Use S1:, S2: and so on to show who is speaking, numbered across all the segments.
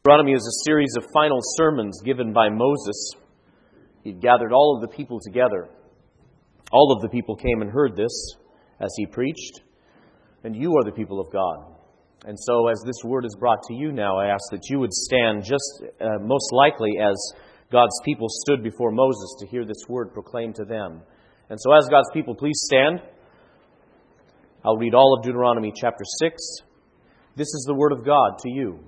S1: Deuteronomy is a series of final sermons given by Moses. He'd gathered all of the people together. All of the people came and heard this as he preached. And you are the people of God. And so as this word is brought to you now, I ask that you would stand just most likely as God's people stood before Moses to hear this word proclaimed to them. And so as God's people, please stand. I'll read all of Deuteronomy chapter 6. This is the word of God to you.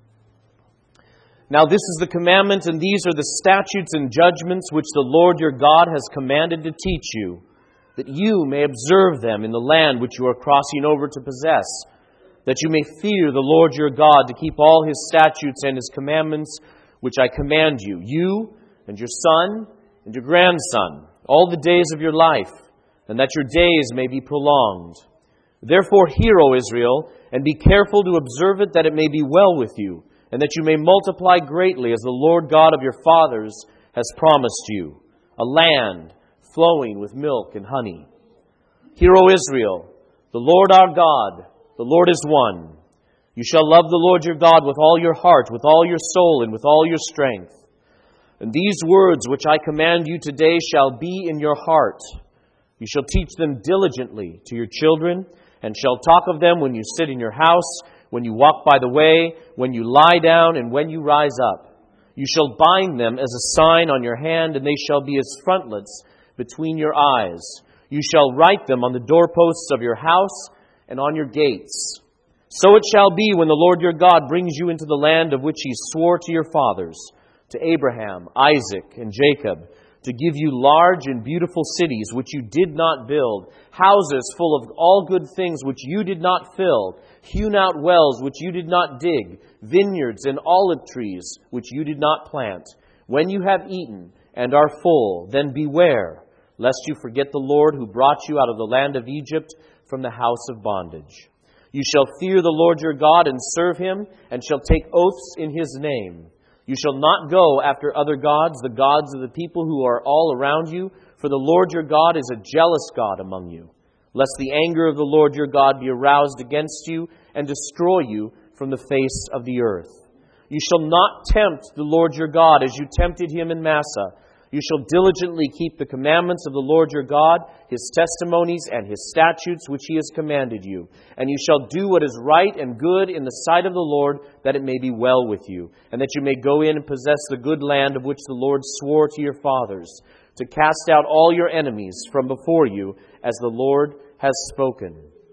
S1: Now this is the commandment, and these are the statutes and judgments which the Lord your God has commanded to teach you, that you may observe them in the land which you are crossing over to possess, that you may fear the Lord your God to keep all His statutes and His commandments which I command you, you and your son and your grandson, all the days of your life, and that your days may be prolonged. Therefore hear, O Israel, and be careful to observe it, that it may be well with you, and that you may multiply greatly as the Lord God of your fathers has promised you, a land flowing with milk and honey. Hear, O Israel, the Lord our God, the Lord is one. You shall love the Lord your God with all your heart, with all your soul, and with all your strength. And these words which I command you today shall be in your heart. You shall teach them diligently to your children, and shall talk of them when you sit in your house, when you walk by the way, when you lie down, and when you rise up. You shall bind them as a sign on your hand, and they shall be as frontlets between your eyes. You shall write them on the doorposts of your house and on your gates. So it shall be when the Lord your God brings you into the land of which He swore to your fathers, to Abraham, Isaac, and Jacob, to give you large and beautiful cities which you did not build, houses full of all good things which you did not fill, hewn out wells which you did not dig, vineyards and olive trees which you did not plant. When you have eaten and are full, then beware, lest you forget the Lord who brought you out of the land of Egypt from the house of bondage. You shall fear the Lord your God and serve Him, and shall take oaths in His name. You shall not go after other gods, the gods of the people who are all around you, for the Lord your God is a jealous God among you, lest the anger of the Lord your God be aroused against you and destroy you from the face of the earth. You shall not tempt the Lord your God as you tempted Him in Massah. You shall diligently keep the commandments of the Lord your God, His testimonies and His statutes which He has commanded you. And you shall do what is right and good in the sight of the Lord, that it may be well with you, and that you may go in and possess the good land of which the Lord swore to your fathers, to cast out all your enemies from before you, as the Lord has spoken.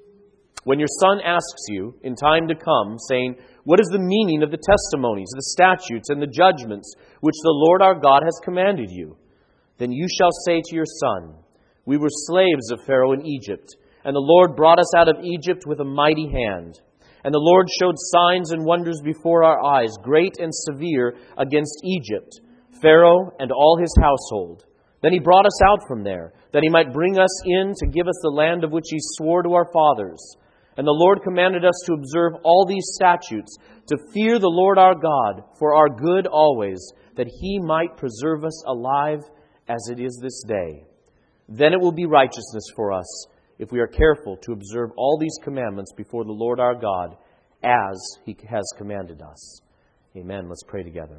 S1: When your son asks you in time to come, saying, what is the meaning of the testimonies, the statutes, and the judgments which the Lord our God has commanded you? Then you shall say to your son, we were slaves of Pharaoh in Egypt, and the Lord brought us out of Egypt with a mighty hand. And the Lord showed signs and wonders before our eyes, great and severe, against Egypt, Pharaoh and all his household. Then He brought us out from there, that He might bring us in to give us the land of which He swore to our fathers. And the Lord commanded us to observe all these statutes, to fear the Lord our God for our good always, that He might preserve us alive as it is this day. Then it will be righteousness for us, if we are careful to observe all these commandments before the Lord our God, as He has commanded us. Amen. Let's pray together.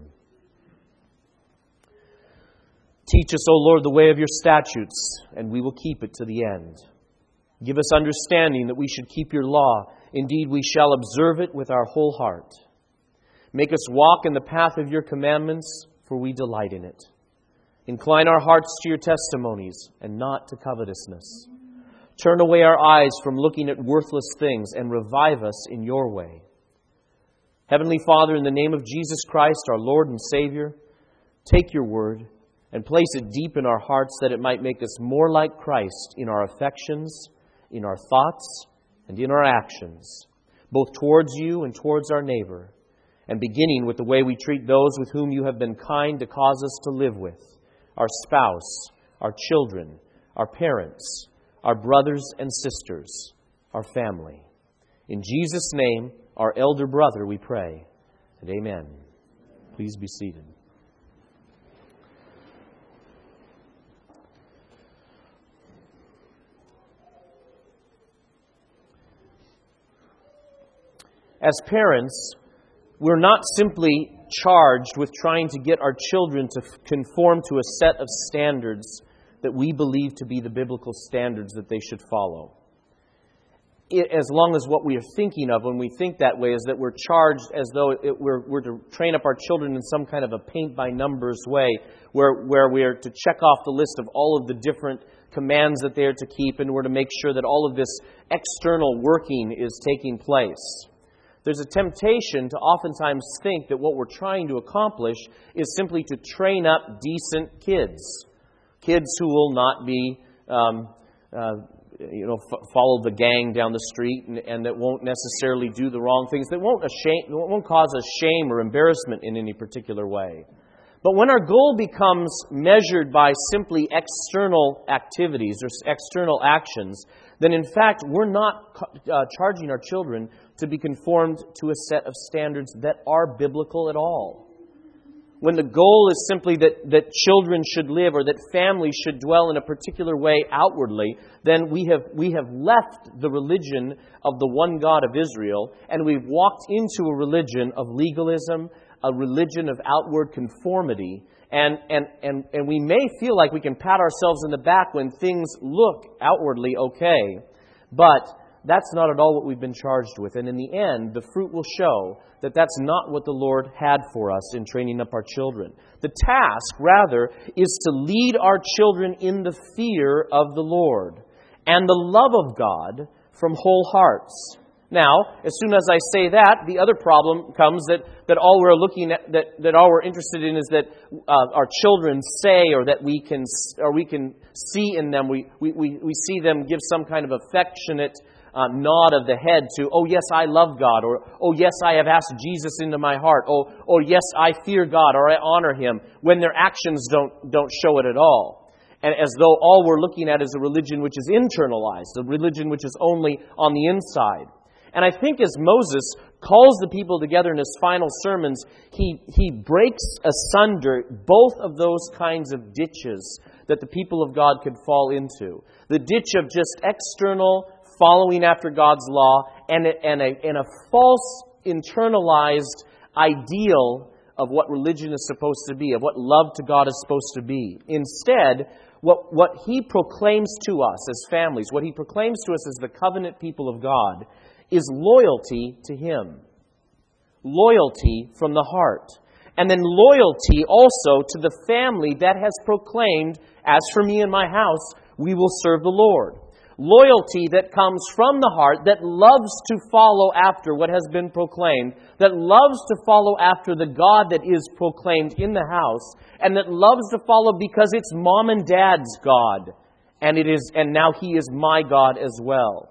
S1: Teach us, O Lord, the way of your statutes, and we will keep it to the end. Give us understanding that we should keep your law. Indeed, we shall observe it with our whole heart. Make us walk in the path of your commandments, for we delight in it. Incline our hearts to your testimonies, and not to covetousness. Turn away our eyes from looking at worthless things, and revive us in your way. Heavenly Father, in the name of Jesus Christ, our Lord and Savior, take your word and place it deep in our hearts, that it might make us more like Christ in our affections, in our thoughts, and in our actions, both towards you and towards our neighbor, and beginning with the way we treat those with whom you have been kind to cause us to live with, our spouse, our children, our parents, our brothers and sisters, our family. In Jesus' name, our elder brother, we pray, and amen. Please be seated. As parents, we're not simply charged with trying to get our children to conform to a set of standards that we believe to be the biblical standards that they should follow. As long as what we are thinking of when we think that way is that we're charged as though we're to train up our children in some kind of a paint-by-numbers way, where we are to check off the list of all of the different commands that they are to keep, and we're to make sure that all of this external working is taking place. There's a temptation to oftentimes think that what we're trying to accomplish is simply to train up decent kids. Kids who will not be, follow the gang down the street and that won't necessarily do the wrong things, that won't cause us shame or embarrassment in any particular way. But when our goal becomes measured by simply external activities or external actions, then in fact we're not charging our children to be conformed to a set of standards that are biblical at all. When the goal is simply that children should live or that families should dwell in a particular way outwardly, then we have left the religion of the one God of Israel, and we've walked into a religion of legalism, a religion of outward conformity, and we may feel like we can pat ourselves in the back when things look outwardly okay, but that's not at all what we've been charged with. And in the end, the fruit will show that that's not what the Lord had for us in training up our children. The task, rather, is to lead our children in the fear of the Lord and the love of God from whole hearts. Now, as soon as I say that, the other problem comes that all we're looking at, that all we're interested in is that our children say, or that we can see in them. We see them give some kind of affectionate nod of the head to, oh yes, I love God, or oh yes, I have asked Jesus into my heart, or yes, I fear God, or I honor Him, when their actions don't show it at all. And as though all we're looking at is a religion which is internalized, a religion which is only on the inside. And I think as Moses calls the people together in his final sermons, he breaks asunder both of those kinds of ditches that the people of God could fall into. The ditch of just external following after God's law and a false internalized ideal of what religion is supposed to be, of what love to God is supposed to be. Instead, what He proclaims to us as families, what He proclaims to us as the covenant people of God, is loyalty to Him. Loyalty from the heart. And then loyalty also to the family that has proclaimed, as for me and my house, we will serve the Lord. Loyalty that comes from the heart, that loves to follow after what has been proclaimed, that loves to follow after the God that is proclaimed in the house, and that loves to follow because it's mom and dad's God, and now He is my God as well.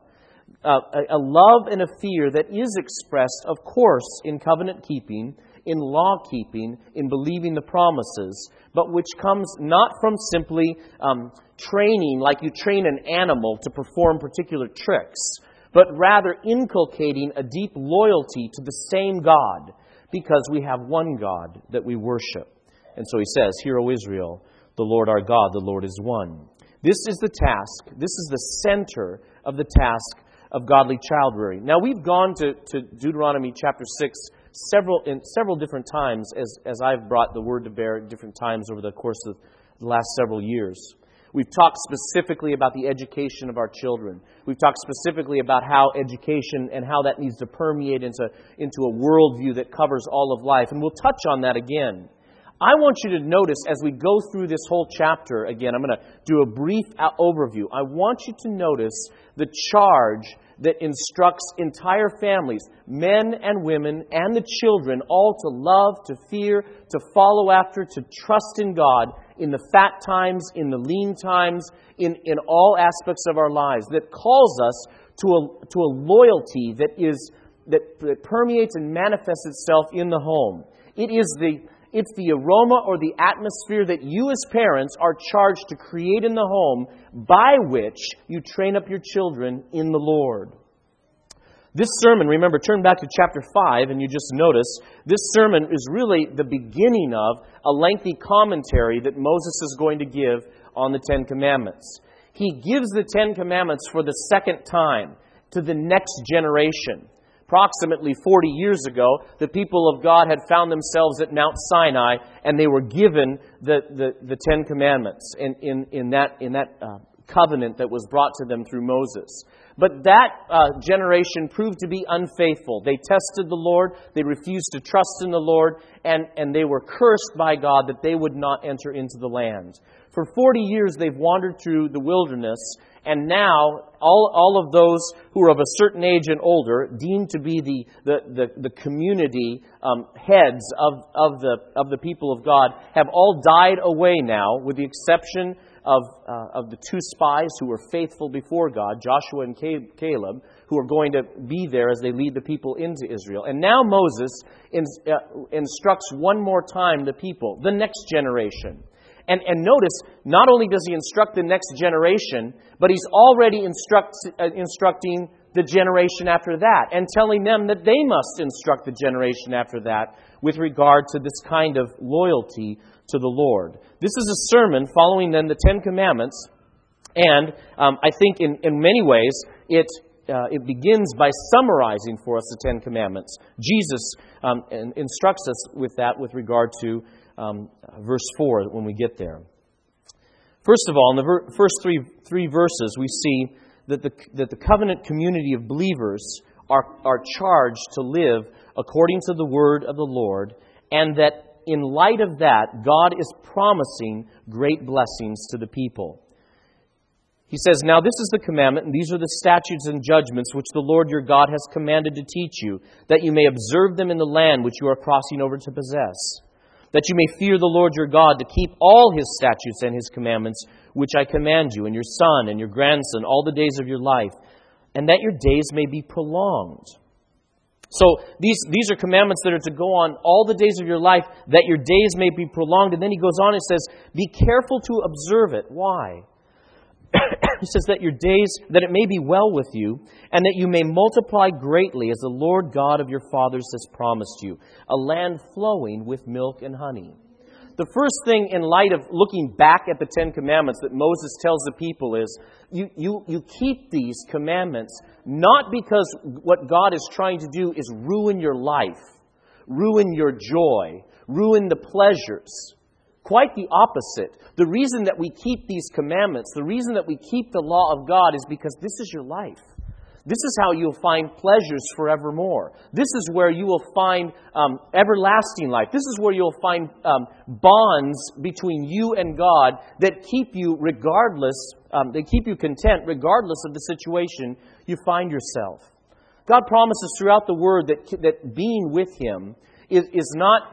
S1: A love and a fear that is expressed, of course, in covenant keeping, in law keeping, in believing the promises, but which comes not from simply training like you train an animal to perform particular tricks, but rather inculcating a deep loyalty to the same God, because we have one God that we worship. And so He says, "Hear, O Israel, the Lord our God, the Lord is one." This is the task, this is the center of the task of godly child rearing. Now, we've gone to Deuteronomy chapter 6 several different times as I've brought the word to bear at different times over the course of the last several years. We've talked specifically about the education of our children. We've talked specifically about how education and how that needs to permeate into a worldview that covers all of life. And we'll touch on that again. I want you to notice as we go through this whole chapter, again, I'm going to do a brief overview. I want you to notice the charge that instructs entire families, men and women and the children, all to love, to fear, to follow after, to trust in God in the fat times, in the lean times, in all aspects of our lives, that calls us to a loyalty that permeates and manifests itself in the home. It's the aroma or the atmosphere that you as parents are charged to create in the home, by which you train up your children in the Lord. This sermon, remember, turn back to chapter 5 and you just notice, this sermon is really the beginning of a lengthy commentary that Moses is going to give on the Ten Commandments. He gives the Ten Commandments for the second time to the next generation. approximately 40 years ago, the people of God had found themselves at Mount Sinai, and they were given the Ten Commandments in that covenant that was brought to them through Moses. But that generation proved to be unfaithful. They tested the Lord, they refused to trust in the Lord, and they were cursed by God that they would not enter into the land. For 40 years they've wandered through the wilderness, and now all of those who are of a certain age and older, deemed to be the community heads of the people of God, have all died away now, with the exception of the two spies who were faithful before God, Joshua and Caleb, who are going to be there as they lead the people into Israel. And now Moses instructs one more time the people, the next generation. And notice, not only does he instruct the next generation, but he's already instructing the generation after that, and telling them that they must instruct the generation after that with regard to this kind of loyalty to the Lord. This is a sermon following then the Ten Commandments, and I think in many ways it begins by summarizing for us the Ten Commandments. Jesus instructs us with that with regard to verse 4 when we get there. First of all, in the first three verses, we see that the covenant community of believers are charged to live according to the word of the Lord, and that in light of that, God is promising great blessings to the people. He says, "Now this is the commandment, and these are the statutes and judgments which the Lord your God has commanded to teach you, that you may observe them in the land which you are crossing over to possess, that you may fear the Lord your God, to keep all His statutes and His commandments, which I command you, and your son and your grandson, all the days of your life, and that your days may be prolonged." So these are commandments that are to go on all the days of your life, that your days may be prolonged. And then he goes on and says, be careful to observe it. Why? He says that that it may be well with you, and that you may multiply greatly, as the Lord God of your fathers has promised you, a land flowing with milk and honey. The first thing, in light of looking back at the Ten Commandments, that Moses tells the people is, you keep these commandments not because what God is trying to do is ruin your life, ruin your joy, ruin the pleasures. Quite the opposite. The reason that we keep these commandments, the reason that we keep the law of God, is because this is your life. This is how you'll find pleasures forevermore. This is where you will find everlasting life. This is where you'll find bonds between you and God that keep you they keep you content regardless of the situation you find yourself. God promises throughout the Word that being with Him is not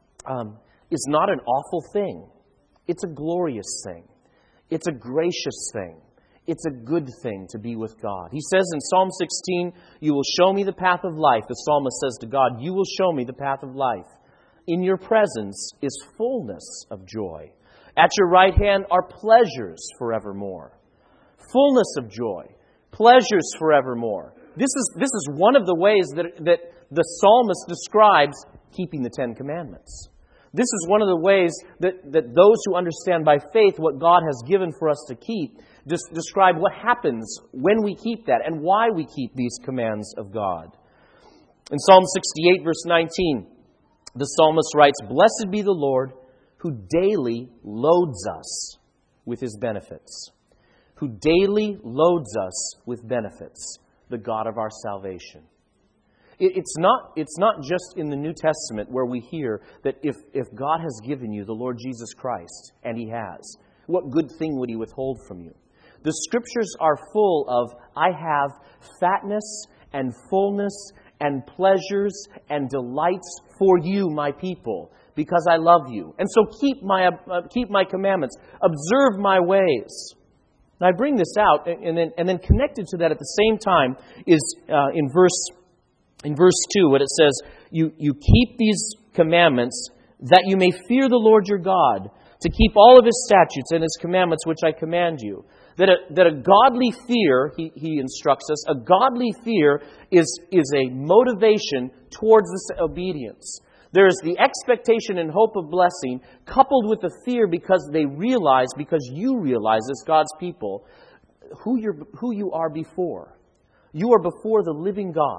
S1: an awful thing. It's a glorious thing. It's a gracious thing. It's a good thing to be with God. He says in Psalm 16, "You will show me the path of life." The psalmist says to God, "You will show me the path of life. In your presence is fullness of joy. At your right hand are pleasures forevermore." Fullness of joy. Pleasures forevermore. This is one of the ways that the psalmist describes keeping the Ten Commandments. This is one of the ways that those who understand by faith what God has given for us to keep describe what happens when we keep that and why we keep these commands of God. In Psalm 68, verse 19, the psalmist writes, "Blessed be the Lord who daily loads us with His benefits." Who daily loads us with benefits, the God of our salvation. It's not just in the New Testament where we hear that if God has given you the Lord Jesus Christ, and He has, what good thing would He withhold from you? The Scriptures are full of, I have fatness and fullness and pleasures and delights for you, my people, because I love you. And so keep my commandments. Observe my ways. Now I bring this out, and then connected to that at the same time is in verse 2, what it says, you keep these commandments that you may fear the Lord your God, to keep all of His statutes and His commandments which I command you. That a godly fear, he instructs us, a godly fear is a motivation towards this obedience. There is the expectation and hope of blessing coupled with the fear because you realize as God's people who you are before. You are before the living God,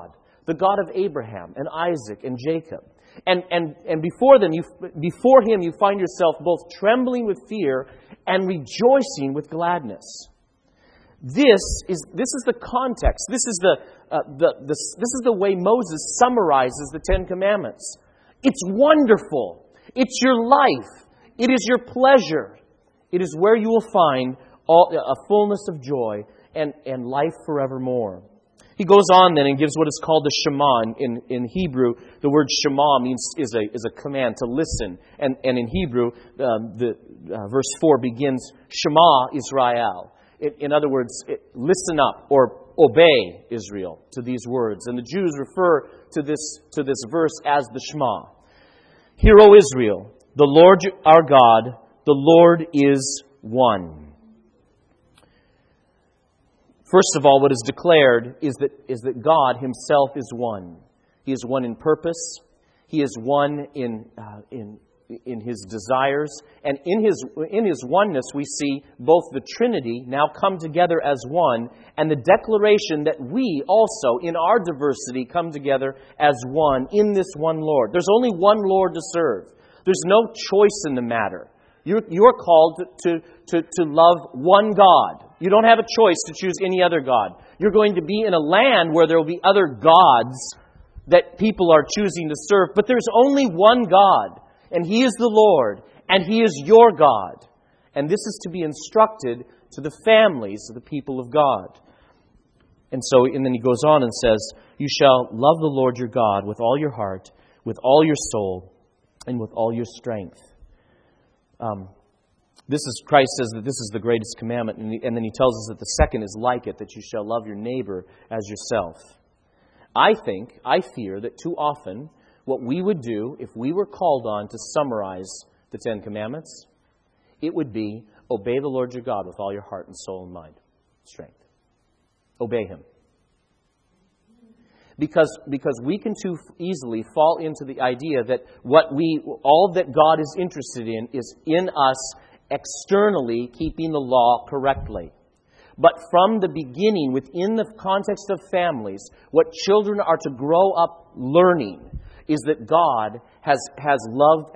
S1: the God of Abraham and Isaac and Jacob. And before Him you find yourself both trembling with fear and rejoicing with gladness. This is the context. This is the way Moses summarizes the Ten Commandments. It's wonderful. It's your life. It is your pleasure. It is where you will find a fullness of joy and life forevermore. He goes on then and gives what is called the Shema. In Hebrew, the word Shema is a command to listen. And in Hebrew, verse 4 begins, Shema Israel. In other words, listen up or obey, Israel, to these words. And the Jews refer to this verse as the Shema. Hear, O Israel, the Lord our God, the Lord is one. First of all, what is declared is that God Himself is one. He is one in purpose. He is one in His desires. And in His oneness, we see both the Trinity now come together as one, and the declaration that we also, in our diversity, come together as one in this one Lord. There's only one Lord to serve. There's no choice in the matter. You're called to love one God. You don't have a choice to choose any other God. You're going to be in a land where there will be other gods that people are choosing to serve. But there's only one God, and He is the Lord, and He is your God. And this is to be instructed to the families of the people of God. And then he goes on and says, you shall love the Lord your God with all your heart, with all your soul, and with all your strength. Christ says that this is the greatest commandment, and then He tells us that the second is like it, that you shall love your neighbor as yourself. I fear that too often what we would do if we were called on to summarize the Ten Commandments, it would be obey the Lord your God with all your heart and soul and mind, strength. Obey Him. Because we can too easily fall into the idea that all that God is interested in is in us externally keeping the law correctly. But from the beginning, within the context of families, what children are to grow up learning is that God has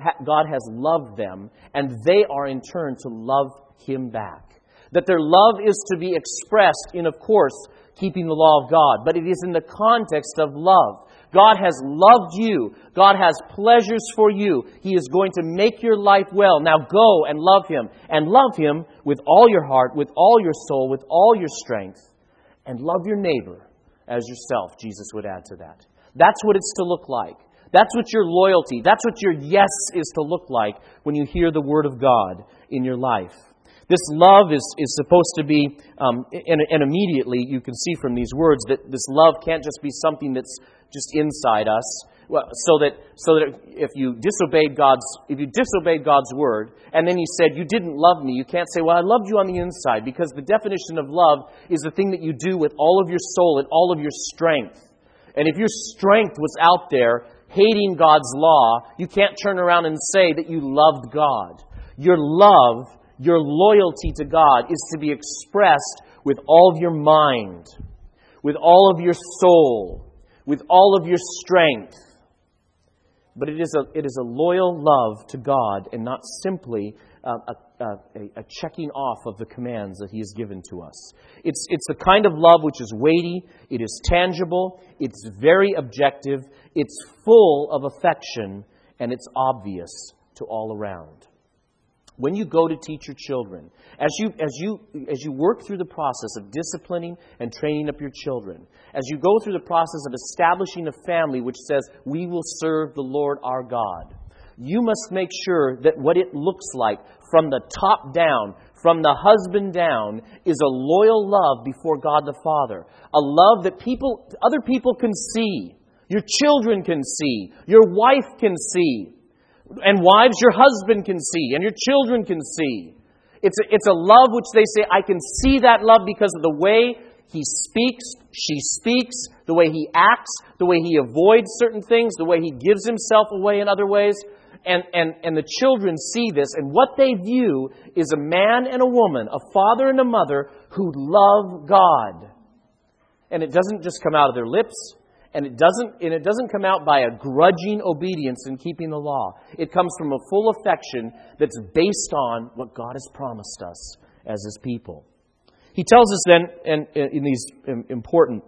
S1: loved them, and they are in turn to love Him back. That their love is to be expressed in, of course, keeping the law of God, but it is in the context of love. God has loved you. God has pleasures for you. He is going to make your life well. Now go and love Him. And love Him with all your heart, with all your soul, with all your strength. And love your neighbor as yourself, Jesus would add to that. That's what it's to look like. That's what your loyalty, that's what your yes is to look like when you hear the Word of God in your life. This love is supposed to be, and immediately you can see from these words that this love can't just be something that's just inside us. Well, so that if you disobeyed God's word, and then He said you didn't love me, you can't say, well, I loved you on the inside, because the definition of love is the thing that you do with all of your soul and all of your strength. And if your strength was out there hating God's law, you can't turn around and say that you loved God. Your love, your loyalty to God is to be expressed with all of your mind, with all of your soul, with all of your strength. But it is a loyal love to God and not simply a checking off of the commands that He has given to us. It's the kind of love which is weighty, it is tangible, it's very objective, it's full of affection, and it's obvious to all around. When you go to teach your children, as you work through the process of disciplining and training up your children, as you go through the process of establishing a family which says, we will serve the Lord our God, you must make sure that what it looks like from the top down, from the husband down, is a loyal love before God the Father. A love that other people can see. Your children can see. Your wife can see. And wives, your husband can see, and your children can see. It's a love which they say, I can see that love because of the way he speaks, she speaks, the way he acts, the way he avoids certain things, the way he gives himself away in other ways. And the children see this, and what they view is a man and a woman, a father and a mother who love God. And it doesn't just come out of their lips, And it doesn't come out by a grudging obedience in keeping the law. It comes from a full affection that's based on what God has promised us as His people. He tells us then, in these important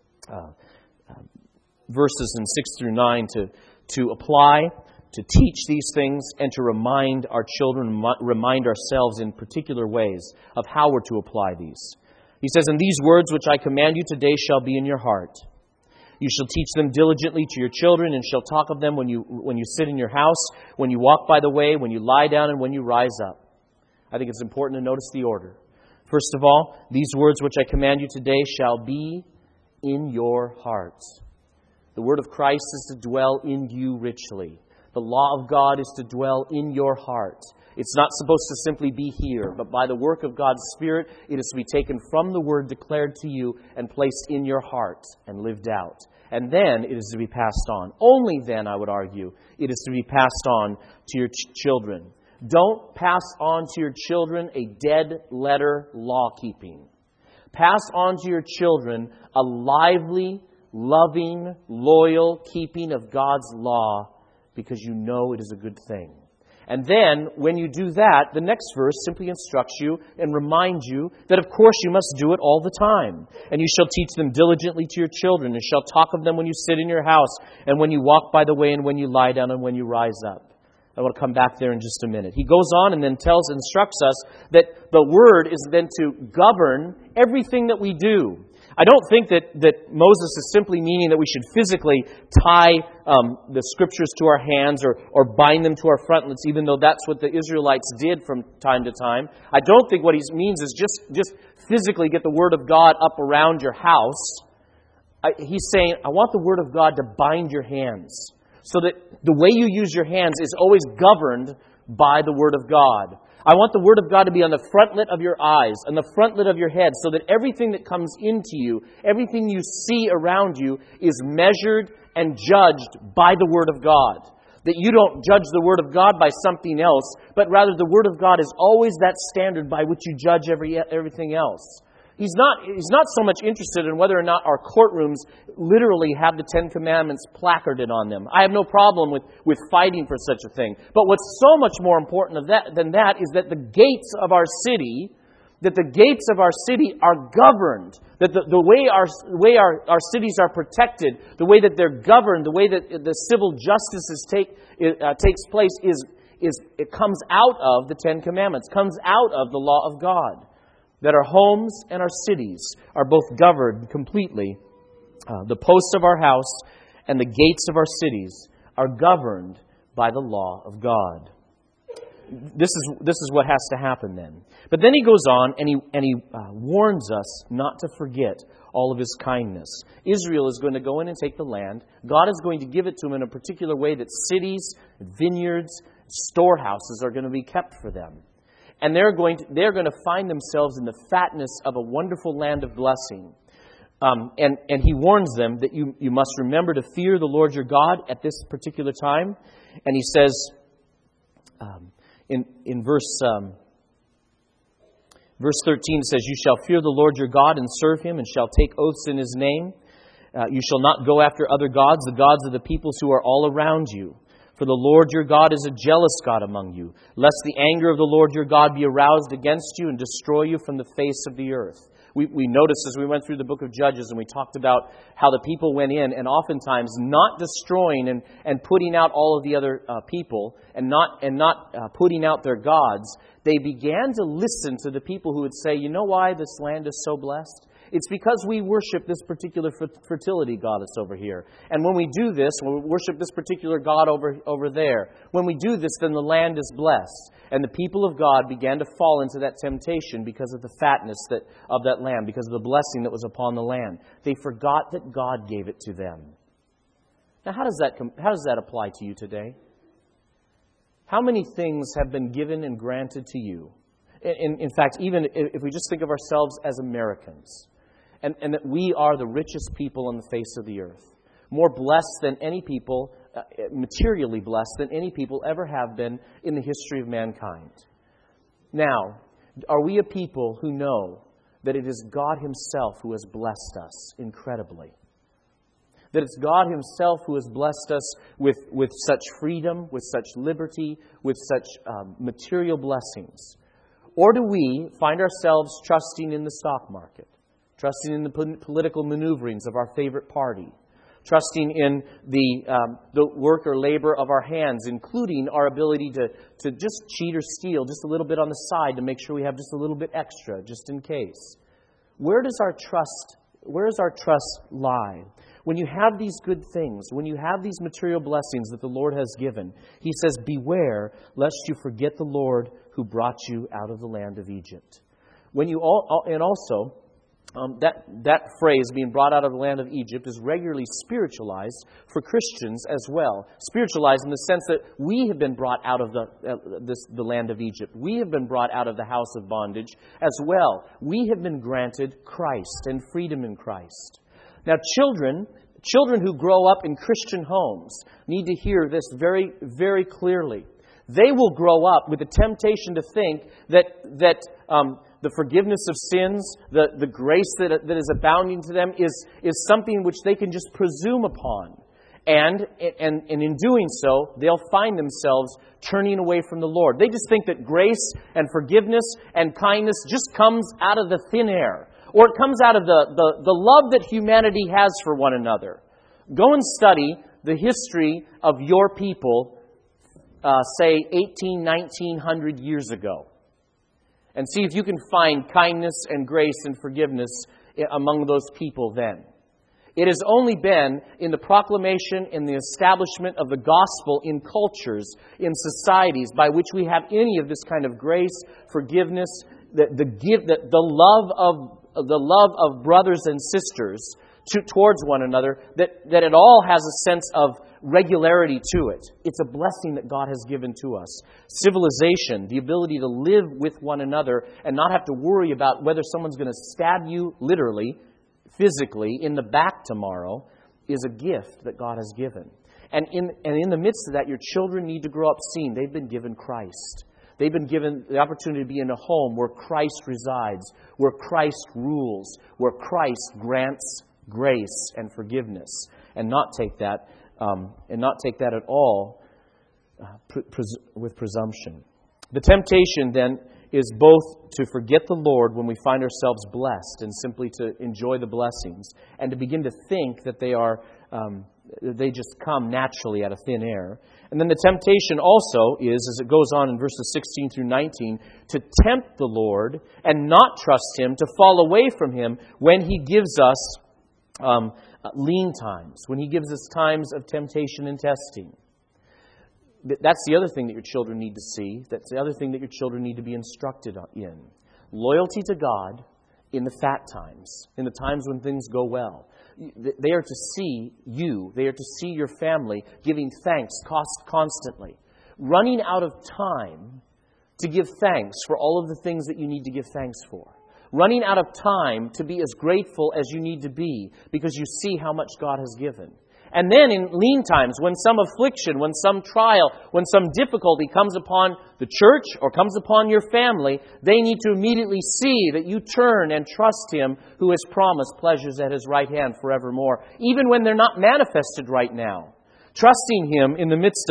S1: verses in 6 through 9, to apply, to teach these things, and to remind our children, remind ourselves in particular ways of how we're to apply these. He says, "And these words which I command you today shall be in your heart. You shall teach them diligently to your children, and shall talk of them when you sit in your house, when you walk by the way, when you lie down, and when you rise up." I think it's important to notice the order. First of all, these words which I command you today shall be in your hearts. The word of Christ is to dwell in you richly. The law of God is to dwell in your heart. It's not supposed to simply be here, but by the work of God's Spirit, it is to be taken from the word declared to you and placed in your heart and lived out. And then it is to be passed on. Only then, I would argue, it is to be passed on to your children. Don't pass on to your children a dead letter law keeping. Pass on to your children a lively, loving, loyal keeping of God's law, because you know it is a good thing. And then, when you do that, the next verse simply instructs you and reminds you that, of course, you must do it all the time. "And you shall teach them diligently to your children, and shall talk of them when you sit in your house, and when you walk by the way, and when you lie down, and when you rise up." I want to come back there in just a minute. He goes on and then instructs us that the Word is then to govern everything that we do. I don't think that Moses is simply meaning that we should physically tie the Scriptures to our hands or bind them to our frontlets, even though that's what the Israelites did from time to time. I don't think what he means is just physically get the Word of God up around your house. He's saying, I want the Word of God to bind your hands, so that the way you use your hands is always governed by the Word of God. I want the Word of God to be on the frontlet of your eyes, on the frontlet of your head, so that everything that comes into you, everything you see around you, is measured and judged by the Word of God. That you don't judge the Word of God by something else, but rather the Word of God is always that standard by which you judge everything else. He's not so much interested in whether or not our courtrooms literally have the Ten Commandments placarded on them. I have no problem with fighting for such a thing. But what's so much more important than that is that the gates of our city are governed. That the way our cities are protected, the way that they're governed, the way that the civil justice takes place it comes out of the Ten Commandments, comes out of the law of God. That our homes and our cities are both governed completely. The posts of our house and the gates of our cities are governed by the law of God. This is what has to happen then. But then he goes on and he warns us not to forget all of His kindness. Israel is going to go in and take the land. God is going to give it to them in a particular way that cities, vineyards, storehouses are going to be kept for them. And they're going to find themselves in the fatness of a wonderful land of blessing. And he warns them that you must remember to fear the Lord your God at this particular time. And he says in verse 13, it says, "You shall fear the Lord your God and serve Him, and shall take oaths in His name. You shall not go after other gods, the gods of the peoples who are all around you. For the Lord your God is a jealous God among you, lest the anger of the Lord your God be aroused against you and destroy you from the face of the earth." We noticed as we went through the book of Judges and we talked about how the people went in and oftentimes not destroying and putting out all of the other people and not putting out their gods, they began to listen to the people who would say, "You know why this land is so blessed? It's because we worship this particular fertility goddess over here. And when we do this, when we worship this particular god over there, when we do this, then the land is blessed." And the people of God began to fall into that temptation because of the fatness of that land, because of the blessing that was upon the land. They forgot that God gave it to them. Now, how does that apply to you today? How many things have been given and granted to you? In fact, even if we just think of ourselves as Americans, and that we are the richest people on the face of the earth, more blessed than any people, materially blessed than any people ever have been in the history of mankind. Now, are we a people who know that it is God Himself who has blessed us incredibly? that it's God Himself who has blessed us with such freedom, with such liberty, with such material blessings? Or do we find ourselves trusting in the stock market, trusting in the political maneuverings of our favorite party, trusting in the work or labor of our hands, including our ability to just cheat or steal just a little bit on the side to make sure we have just a little bit extra, just in case? Where does our trust lie? When you have these good things, when you have these material blessings that the Lord has given, He says, beware lest you forget the Lord who brought you out of the land of Egypt. That phrase, being brought out of the land of Egypt, is regularly spiritualized for Christians as well. Spiritualized in the sense that we have been brought out of the land of Egypt. We have been brought out of the house of bondage as well. We have been granted Christ and freedom in Christ. Now, children who grow up in Christian homes need to hear this very, very clearly. They will grow up with the temptation to think that the forgiveness of sins, the grace that is abounding to them is something which they can just presume upon. And in doing so, they'll find themselves turning away from the Lord. They just think that grace and forgiveness and kindness just comes out of the thin air. Or it comes out of the love that humanity has for one another. Go and study the history of your people, say 1900 years ago. And see if you can find kindness and grace and forgiveness among those people then. It has only been in the proclamation and the establishment of the gospel in cultures, in societies, by which we have any of this kind of grace, forgiveness, the love of brothers and sisters towards one another, that it all has a sense of regularity to it. It's a blessing that God has given to us. Civilization, the ability to live with one another and not have to worry about whether someone's going to stab you literally, physically, in the back tomorrow, is a gift that God has given. And in the midst of that, your children need to grow up seeing they've been given Christ. They've been given the opportunity to be in a home where Christ resides, where Christ rules, where Christ grants grace and forgiveness, and not take that at all with presumption. The temptation then is both to forget the Lord when we find ourselves blessed and simply to enjoy the blessings, and to begin to think that they just come naturally out of thin air. And then the temptation also is, as it goes on in verses 16 through 19, to tempt the Lord and not trust Him, to fall away from Him when He gives us lean times, when He gives us times of temptation and testing. That's the other thing that your children need to see. That's the other thing that your children need to be instructed in. Loyalty to God in the fat times, in the times when things go well. They are to see you, they are to see your family giving thanks constantly. Running out of time to give thanks for all of the things that you need to give thanks for. Running out of time to be as grateful as you need to be because you see how much God has given. And then in lean times, when some affliction, when some trial, when some difficulty comes upon the church or comes upon your family, they need to immediately see that you turn and trust Him who has promised pleasures at His right hand forevermore, even when they're not manifested right now. Trusting Him in the midst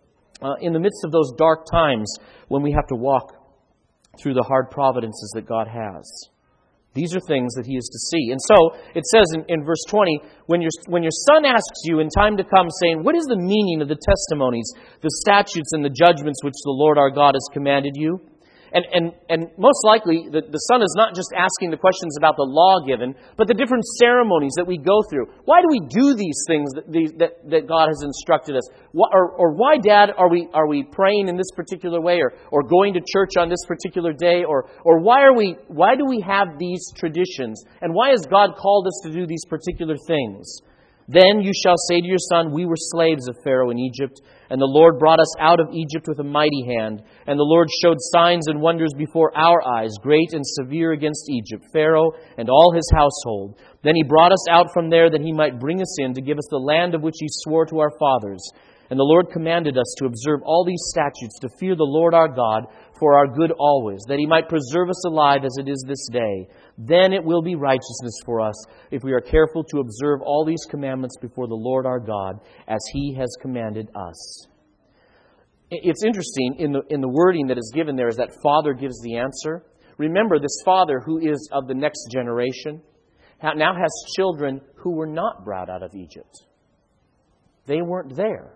S1: of those dark times when we have to walk through the hard providences that God has. These are things that He is to see. And so, it says in verse 20, when your son asks you in time to come, saying, what is the meaning of the testimonies, the statutes, and the judgments which the Lord our God has commanded you? And most likely, the son is not just asking the questions about the law given, but the different ceremonies that we go through. Why do we do these things that God has instructed us? Or why, Dad, are we praying in this particular way, or going to church on this particular day? Or why do we have these traditions? And why has God called us to do these particular things? Then you shall say to your son, we were slaves of Pharaoh in Egypt, and the Lord brought us out of Egypt with a mighty hand. And the Lord showed signs and wonders before our eyes, great and severe against Egypt, Pharaoh and all his household. Then He brought us out from there that He might bring us in to give us the land of which He swore to our fathers. And the Lord commanded us to observe all these statutes, to fear the Lord our God for our good always, that He might preserve us alive as it is this day. Then it will be righteousness for us if we are careful to observe all these commandments before the Lord our God, as He has commanded us. It's interesting, in the wording that is given there is that Father gives the answer. Remember, this Father, who is of the next generation, now has children who were not brought out of Egypt. They weren't there.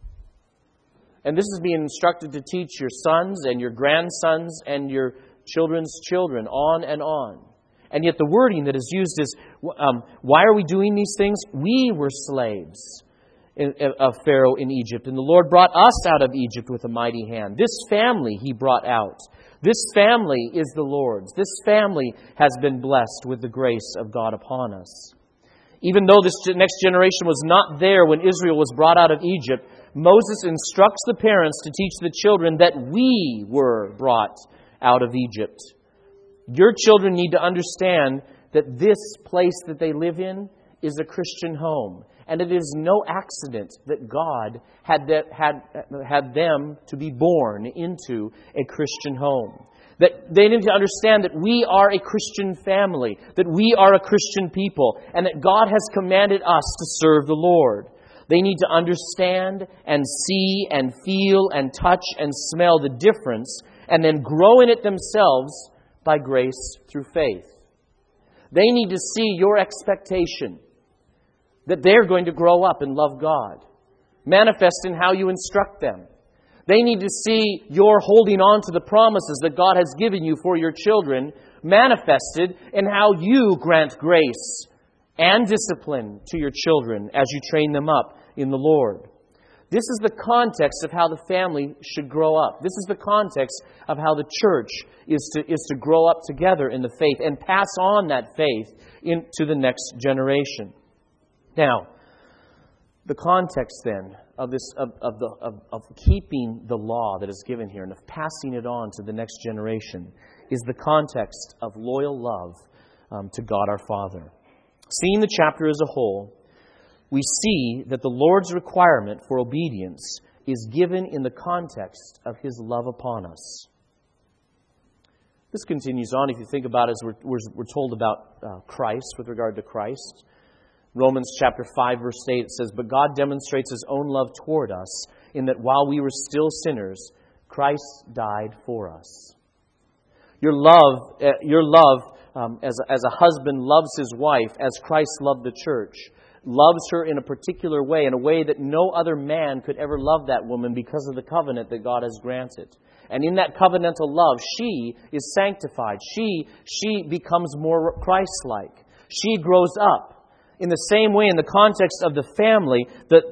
S1: And this is being instructed to teach your sons and your grandsons and your children's children, on and on. And yet the wording that is used is, why are we doing these things? We were slaves of Pharaoh in Egypt, and the Lord brought us out of Egypt with a mighty hand. This family He brought out. This family is the Lord's. This family has been blessed with the grace of God upon us. Even though this next generation was not there when Israel was brought out of Egypt, Moses instructs the parents to teach the children that we were brought out of Egypt. Your children need to understand that this place that they live in is a Christian home. And it is no accident that God had them to be born into a Christian home. That they need to understand that we are a Christian family, that we are a Christian people, and that God has commanded us to serve the Lord. They need to understand and see and feel and touch and smell the difference, and then grow in it themselves by grace through faith. They need to see your expectation that they're going to grow up and love God, manifest in how you instruct them. They need to see your holding on to the promises that God has given you for your children, manifested in how you grant grace and discipline to your children as you train them up in the Lord. This is the context of how the family should grow up. This is the context of how the church is to grow up together in the faith and pass on that faith into the next generation. Now, the context then of keeping the law that is given here and of passing it on to the next generation is the context of loyal love to God our Father. Seeing the chapter as a whole, we see that the Lord's requirement for obedience is given in the context of His love upon us. This continues on, if you think about it, as we're told about Christ, with regard to Christ. Romans chapter 5, verse 8, it says, "But God demonstrates His own love toward us, in that while we were still sinners, Christ died for us." Your love, as a husband loves his wife, as Christ loved the church, loves her in a particular way, in a way that no other man could ever love that woman because of the covenant that God has granted. And in that covenantal love, she is sanctified. She becomes more Christ-like. She grows up. In the same way, in the context of the family,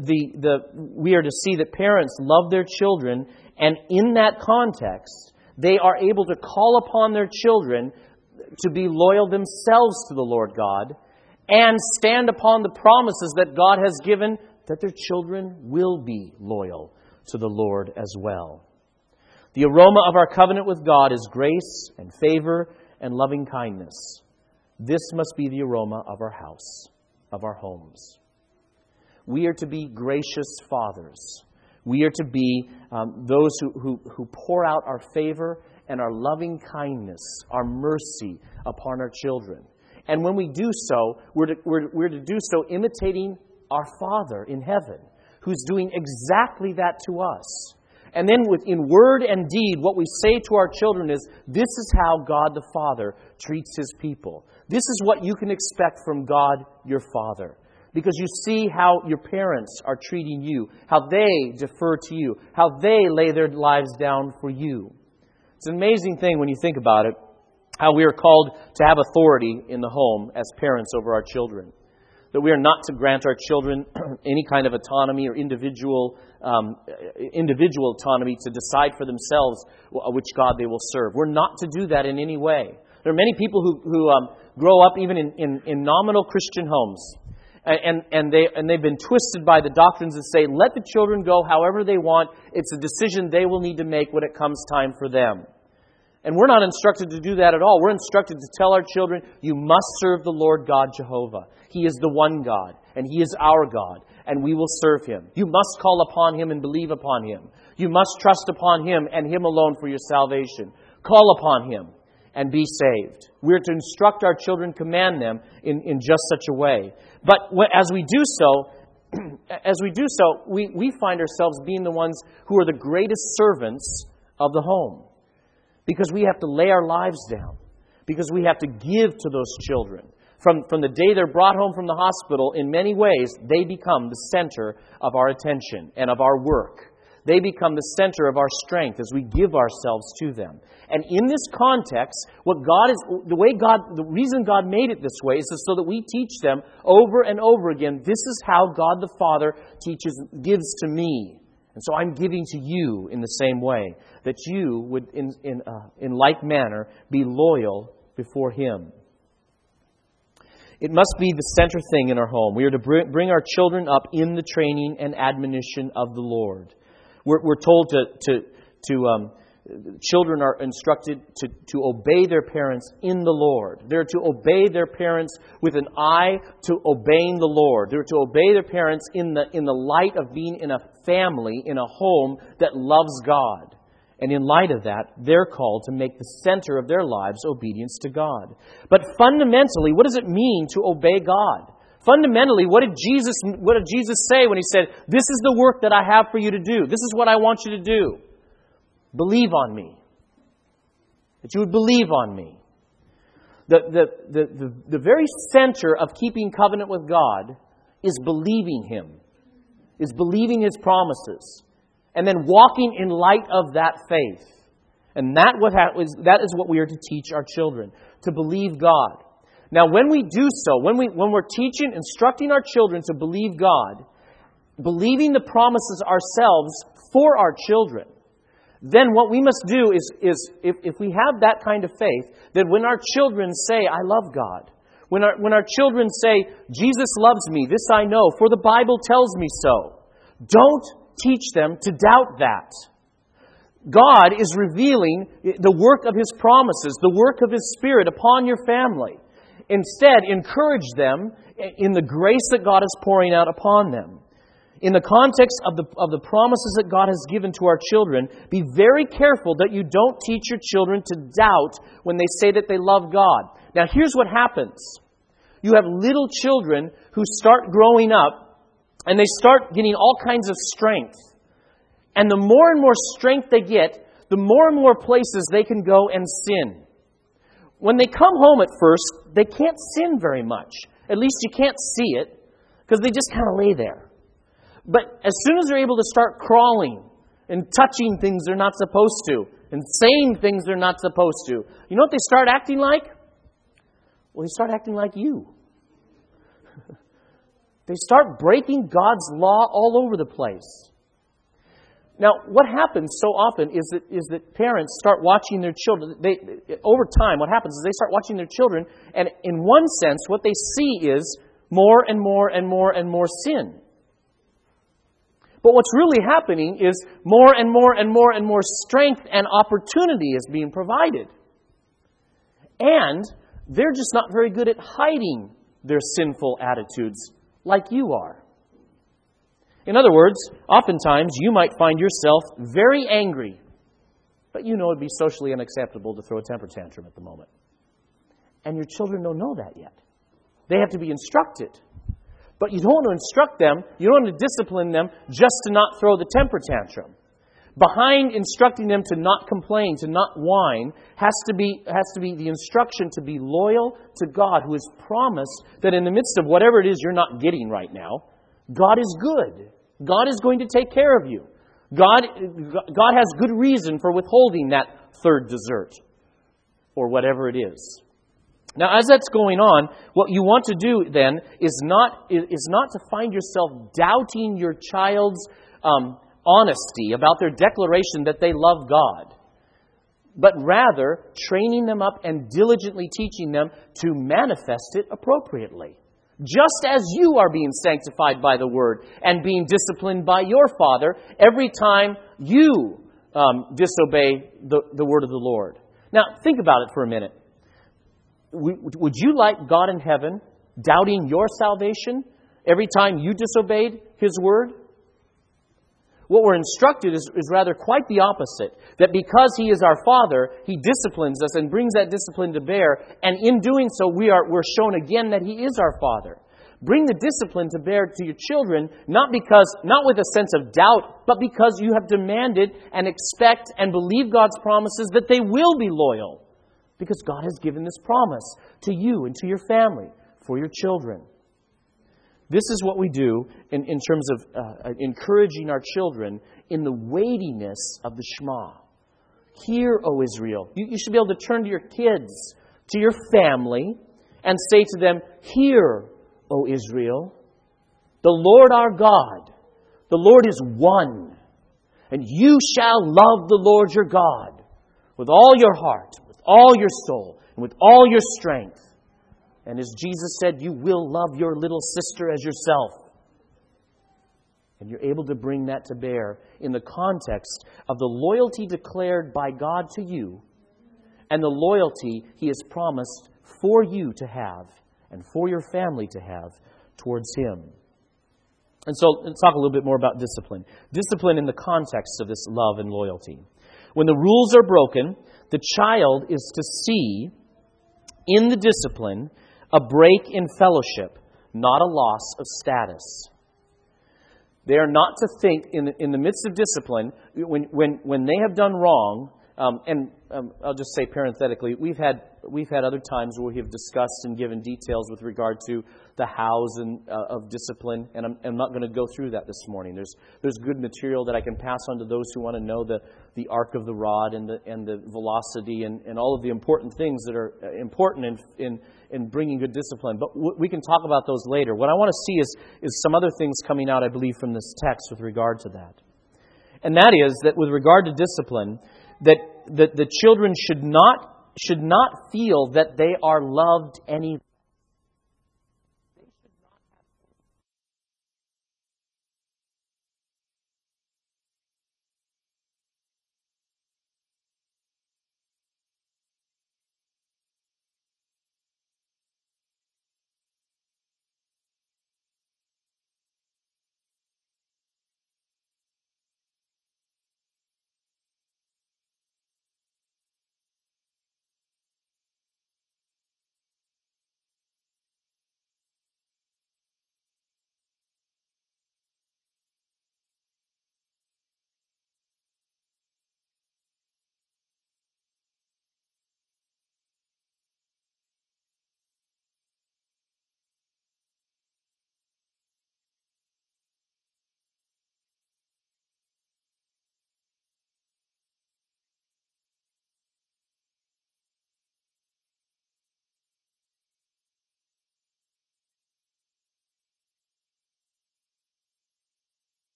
S1: we are to see that parents love their children, and in that context, they are able to call upon their children to be loyal themselves to the Lord God and stand upon the promises that God has given, that their children will be loyal to the Lord as well. The aroma of our covenant with God is grace and favor and loving kindness. This must be the aroma of our house, of our homes. We are to be gracious fathers. We are to be those who pour out our favor and our loving kindness, our mercy upon our children. And when we do so, we're to do so imitating our Father in heaven, who's doing exactly that to us. And then in word and deed, what we say to our children is, this is how God the Father treats His people. This is what you can expect from God your Father. Because you see how your parents are treating you, how they defer to you, how they lay their lives down for you. It's an amazing thing when you think about it, how we are called to have authority in the home as parents over our children. That we are not to grant our children any kind of autonomy or individual autonomy to decide for themselves which God they will serve. We're not to do that in any way. There are many people who grow up even in nominal Christian homes. And they've been twisted by the doctrines that say, let the children go however they want. It's a decision they will need to make when it comes time for them. And we're not instructed to do that at all. We're instructed to tell our children, you must serve the Lord God Jehovah. He is the one God, and He is our God. and we will serve Him. You must call upon Him and believe upon Him. You must trust upon Him and Him alone for your salvation. Call upon Him and be saved. We're to instruct our children, command them in just such a way. But as we do so, we find ourselves being the ones who are the greatest servants of the home. Because we have to lay our lives down. Because we have to give to those children. From the day they're brought home from the hospital, in many ways, they become the center of our attention and of our work. They become the center of our strength as we give ourselves to them. And in this context, the reason God made it this way is so that we teach them over and over again, this is how God the Father gives to me. And so I'm giving to you in the same way, that you would, in like manner, be loyal before Him. It must be the center thing in our home. We are to bring our children up in the training and admonition of the Lord. We're told children are instructed to obey their parents in the Lord. They're to obey their parents with an eye to obeying the Lord. They're to obey their parents in the light of being in a family, in a home that loves God. And in light of that, they're called to make the center of their lives obedience to God. But fundamentally, what does it mean to obey God? Fundamentally, what did Jesus say when He said, this is the work that I have for you to do. This is what I want you to do. Believe on me. That you would believe on me. The very center of keeping covenant with God is believing Him. Is believing His promises. And then walking in light of that faith. And that is what we are to teach our children. To believe God. Now, when we do so, when we're teaching, instructing our children to believe God, believing the promises ourselves for our children, then what we must do is if we have that kind of faith, then when our children say, I love God, when our children say, Jesus loves me, this I know, for the Bible tells me so, don't teach them to doubt that. God is revealing the work of His promises, the work of His Spirit upon your family. Instead, encourage them in the grace that God is pouring out upon them. In the context of the promises that God has given to our children, be very careful that you don't teach your children to doubt when they say that they love God. Now, here's what happens. You have little children who start growing up, and they start getting all kinds of strength. And the more and more strength they get, the more and more places they can go and sin. When they come home at first, they can't sin very much. At least you can't see it, because they just kind of lay there. But as soon as they're able to start crawling and touching things they're not supposed to, and saying things they're not supposed to, you know what they start acting like? Well, they start acting like you. They start breaking God's law all over the place. Now, what happens so often is that parents start watching their children. Over time, what happens is they start watching their children, and in one sense, what they see is more and more and more and more sin. But what's really happening is more and more and more and more strength and opportunity is being provided. And they're just not very good at hiding their sinful attitudes like you are. In other words, oftentimes you might find yourself very angry, but you know it'd be socially unacceptable to throw a temper tantrum at the moment. And your children don't know that yet. They have to be instructed. But you don't want to instruct them, you don't want to discipline them just to not throw the temper tantrum. Behind instructing them to not complain, to not whine, has to be the instruction to be loyal to God, who has promised that in the midst of whatever it is you're not getting right now, God is good. God is going to take care of you. God has good reason for withholding that third dessert or whatever it is. Now, as that's going on, what you want to do then is not to find yourself doubting your child's honesty about their declaration that they love God, but rather training them up and diligently teaching them to manifest it appropriately. Just as you are being sanctified by the Word and being disciplined by your Father every time you disobey the Word of the Lord. Now, think about it for a minute. Would you like God in heaven doubting your salvation every time you disobeyed His Word? What we're instructed is rather quite the opposite. That because He is our Father, He disciplines us and brings that discipline to bear. And in doing so, we're shown again that He is our Father. Bring the discipline to bear to your children, not with a sense of doubt, but because you have demanded and expect and believe God's promises that they will be loyal. Because God has given this promise to you and to your family, for your children. This is what we do in terms of encouraging our children in the weightiness of the Shema. Hear, O Israel. You should be able to turn to your kids, to your family, and say to them, Hear, O Israel, the Lord our God, the Lord is one. And you shall love the Lord your God with all your heart, with all your soul, and with all your strength. And as Jesus said, you will love your little sister as yourself. And you're able to bring that to bear in the context of the loyalty declared by God to you and the loyalty He has promised for you to have and for your family to have towards Him. And so let's talk a little bit more about discipline. Discipline in the context of this love and loyalty. When the rules are broken, the child is to see in the discipline a break in fellowship, not a loss of status. They are not to think in the midst of discipline, when they have done wrong, I'll just say parenthetically, we've had other times where we have discussed and given details with regard to the hows of discipline, and I'm not going to go through that this morning. There's good material that I can pass on to those who want to know the arc of the rod and the velocity and all of the important things that are important in bringing good discipline. But we can talk about those later. What I want to see is some other things coming out, I believe, from this text with regard to that. And that is that with regard to discipline, that the children should not feel that they are loved any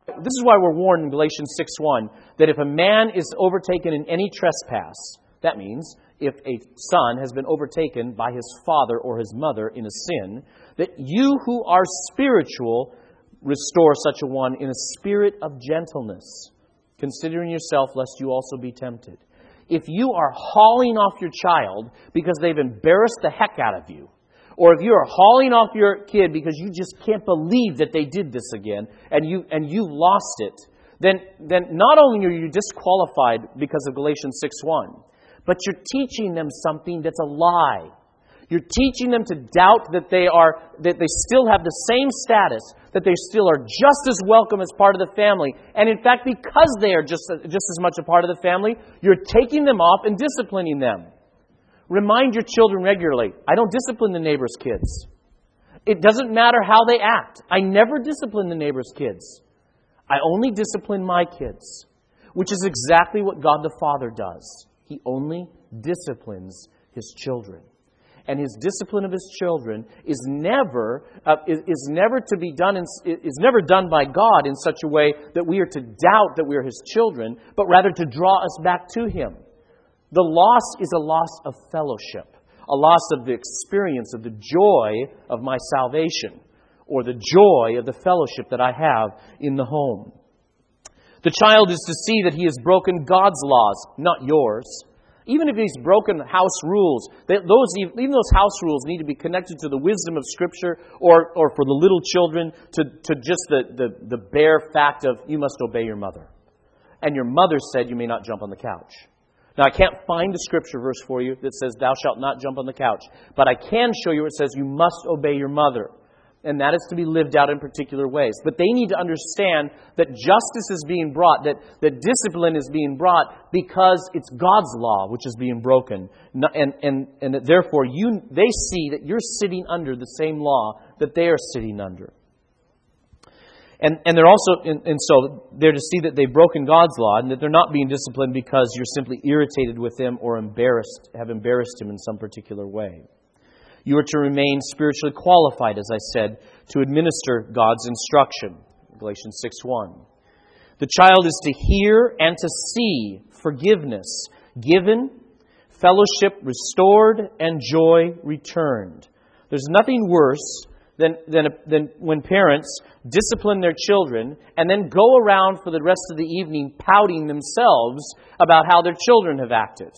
S1: This is why we're warned in Galatians 6:1 that if a man is overtaken in any trespass, that means if a son has been overtaken by his father or his mother in a sin, that you who are spiritual restore such a one in a spirit of gentleness, considering yourself lest you also be tempted. If you are hauling off your child because they've embarrassed the heck out of you, or if you are hauling off your kid because you just can't believe that they did this again and you lost it, then not only are you disqualified because of Galatians 6:1, but you're teaching them something that's a lie. You're teaching them to doubt that they still have the same status, that they still are just as welcome as part of the family. And in fact, because they are just as much a part of the family, you're taking them off and disciplining them. Remind your children regularly, I don't discipline the neighbor's kids. It doesn't matter how they act. I never discipline the neighbor's kids. I only discipline my kids, which is exactly what God the Father does. He only disciplines His children. And His discipline of His children is never done by God in such a way that we are to doubt that we are His children, but rather to draw us back to Him. The loss is a loss of fellowship, a loss of the experience of the joy of my salvation, or the joy of the fellowship that I have in the home. The child is to see that he has broken God's laws, not yours. Even if he's broken house rules, even those house rules need to be connected to the wisdom of Scripture, or for the little children to just the bare fact of you must obey your mother. And your mother said you may not jump on the couch. Now, I can't find a Scripture verse for you that says thou shalt not jump on the couch. But I can show you where it says you must obey your mother. And that is to be lived out in particular ways. But they need to understand that justice is being brought, that discipline is being brought because it's God's law which is being broken. And that therefore they see that you're sitting under the same law that they are sitting under. And they're also, and so they're to see that they've broken God's law and that they're not being disciplined because you're simply irritated with them or have embarrassed him in some particular way. You are to remain spiritually qualified, as I said, to administer God's instruction. Galatians 6:1. The child is to hear and to see forgiveness given, fellowship restored, and joy returned. There's nothing worse than when parents discipline their children and then go around for the rest of the evening pouting themselves about how their children have acted.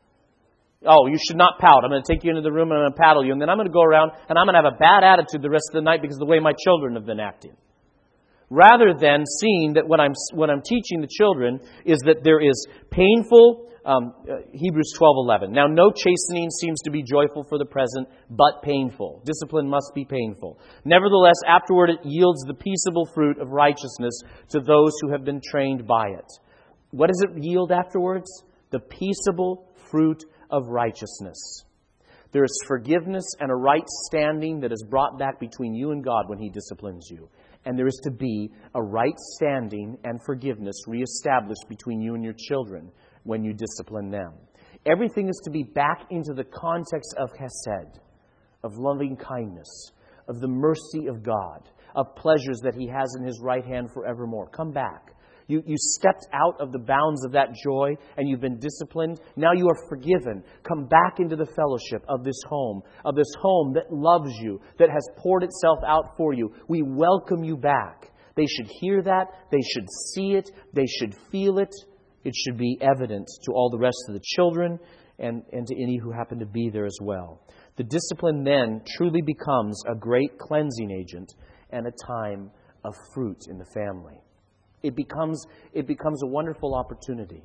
S1: Oh, you should not pout. I'm going to take you into the room and I'm going to paddle you. And then I'm going to go around and I'm going to have a bad attitude the rest of the night because of the way my children have been acting. Rather than seeing that what I'm teaching the children is that there is painful, Hebrews 12:11. Now, no chastening seems to be joyful for the present, but painful. Discipline must be painful. Nevertheless, afterward it yields the peaceable fruit of righteousness to those who have been trained by it. What does it yield afterwards? The peaceable fruit of righteousness. There is forgiveness and a right standing that is brought back between you and God when He disciplines you. And there is to be a right standing and forgiveness reestablished between you and your children when you discipline them. Everything is to be back into the context of chesed, of loving kindness, of the mercy of God, of pleasures that He has in His right hand forevermore. Come back. You stepped out of the bounds of that joy and you've been disciplined. Now you are forgiven. Come back into the fellowship of this home that loves you, that has poured itself out for you. We welcome you back. They should hear that. They should see it. They should feel it. It should be evident to all the rest of the children and to any who happen to be there as well. The discipline then truly becomes a great cleansing agent and a time of fruit in the family. It becomes a wonderful opportunity.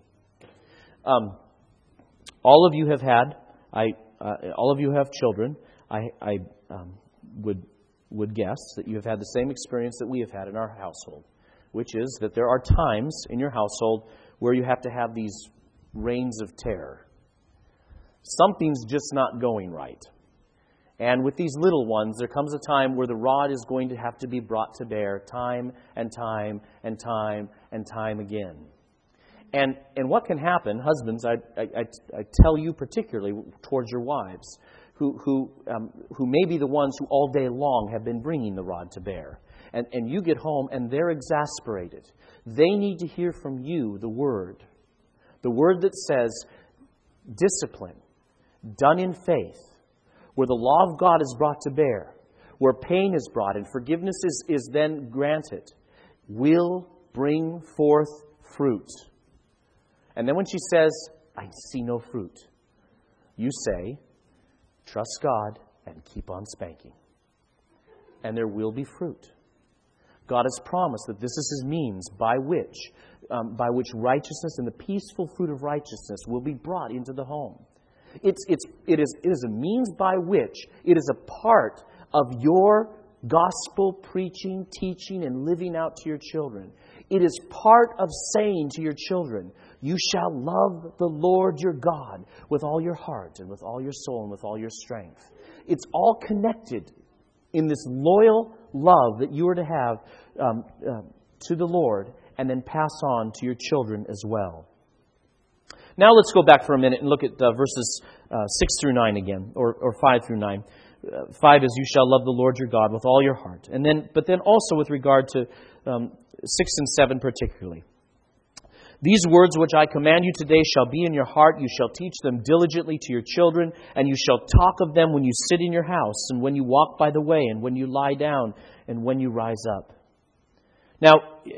S1: All of you have children. I would guess that you have had the same experience that we have had in our household, which is that there are times in your household where you have to have these reigns of terror. Something's just not going right. And with these little ones, there comes a time where the rod is going to have to be brought to bear time and time and time and time again. And what can happen, husbands, I tell you particularly towards your wives, who may be the ones who all day long have been bringing the rod to bear. And you get home and they're exasperated. They need to hear from you the word. The word that says, discipline, done in faith, where the law of God is brought to bear, where pain is brought and forgiveness is then granted, will bring forth fruit. And then when she says, I see no fruit, you say, trust God and keep on spanking. And there will be fruit. God has promised that this is His means by which righteousness and the peaceful fruit of righteousness will be brought into the home. It is a means by which it is a part of your gospel preaching, teaching, and living out to your children. It is part of saying to your children, you shall love the Lord your God with all your heart and with all your soul and with all your strength. It's all connected in this loyal love that you are to have to the Lord and then pass on to your children as well. Now let's go back for a minute and look at verses 6 through 9 again, or 5 through 9. 5 is, you shall love the Lord your God with all your heart. But then also with regard to 6 and 7 particularly. These words which I command you today shall be in your heart. You shall teach them diligently to your children, and you shall talk of them when you sit in your house, and when you walk by the way, and when you lie down, and when you rise up. Now,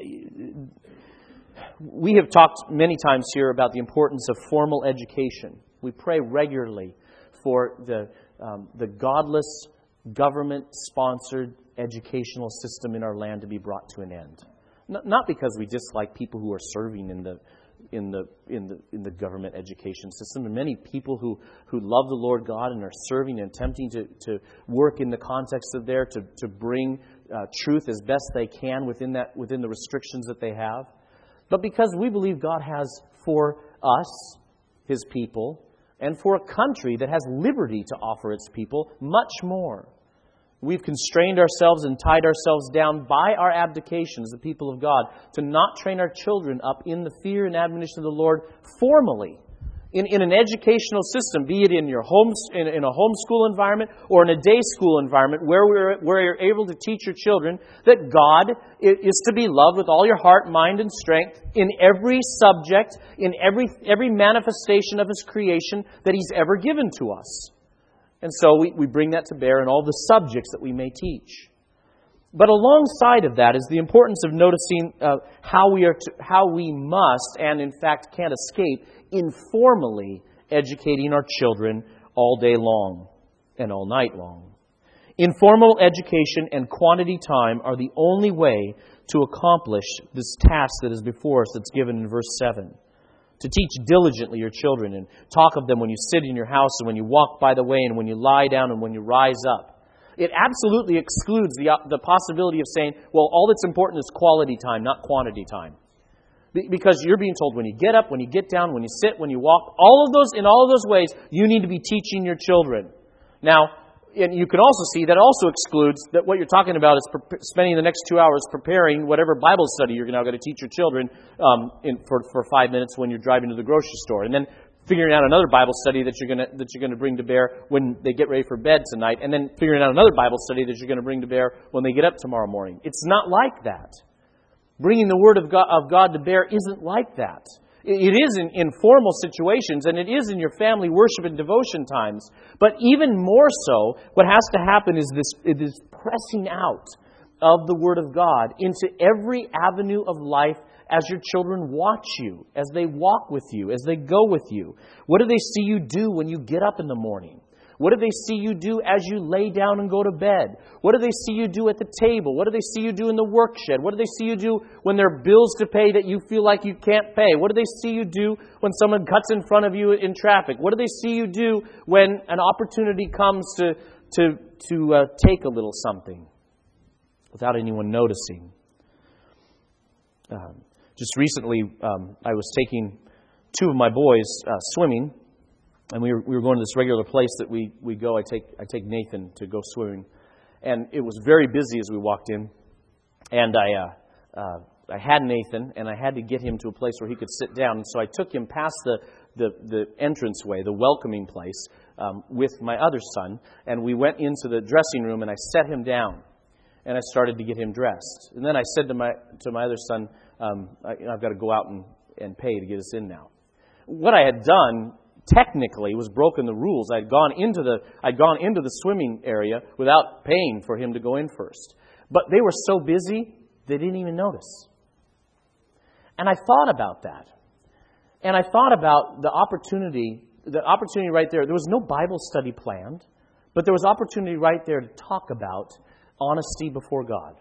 S1: we have talked many times here about the importance of formal education. We pray regularly for the godless, government-sponsored educational system in our land to be brought to an end. Not because we dislike people who are serving in the government education system, and many people who love the Lord God and are serving and attempting to work in the context of there to bring truth as best they can within the restrictions that they have. But because we believe God has for us, His people, and for a country that has liberty to offer its people much more. We've constrained ourselves and tied ourselves down by our abdication as the people of God to not train our children up in the fear and admonition of the Lord formally. In an educational system, be it in your in a homeschool environment or in a day school environment, where you're able to teach your children that God is to be loved with all your heart, mind, and strength in every subject, in every manifestation of His creation that He's ever given to us. And so we bring that to bear in all the subjects that we may teach. But alongside of that is the importance of noticing how we must, and in fact can't escape, informally educating our children all day long and all night long. Informal education and quantity time are the only way to accomplish this task that is before us that's given in verse 7. To teach diligently your children and talk of them when you sit in your house and when you walk by the way and when you lie down and when you rise up. It absolutely excludes the possibility of saying, well, all that's important is quality time, not quantity time. Because you're being told when you get up, when you get down, when you sit, when you walk, in all of those ways, you need to be teaching your children. Now, and you can also see that also excludes that what you're talking about is spending the next 2 hours preparing whatever Bible study you're now going to teach your children for 5 minutes when you're driving to the grocery store, and then figuring out another Bible study that you're going to bring to bear when they get ready for bed tonight, and then figuring out another Bible study that you're going to bring to bear when they get up tomorrow morning. It's not like that. Bringing the Word of God to bear isn't like that. It is in informal situations, and it is in your family worship and devotion times. But even more so, what has to happen is this pressing out of the Word of God into every avenue of life as your children watch you, as they walk with you, as they go with you. What do they see you do when you get up in the morning? What do they see you do as you lay down and go to bed? What do they see you do at the table? What do they see you do in the work shed? What do they see you do when there are bills to pay that you feel like you can't pay? What do they see you do when someone cuts in front of you in traffic? What do they see you do when an opportunity comes to take a little something without anyone noticing? Just recently, I was taking two of my boys swimming. And we were going to this regular place that we go. I take Nathan to go swimming, and it was very busy as we walked in. And I had Nathan, and I had to get him to a place where he could sit down. And so I took him past the entranceway, the welcoming place, with my other son, and we went into the dressing room, and I set him down, and I started to get him dressed. And then I said to my other son, I've got to go out and pay to get us in now. What I had done technically was broken the rules. I'd gone into the swimming area without paying for him to go in first. But they were so busy, they didn't even notice. And I thought about that. And I thought about the opportunity right there. There was no Bible study planned, but there was opportunity right there to talk about honesty before God.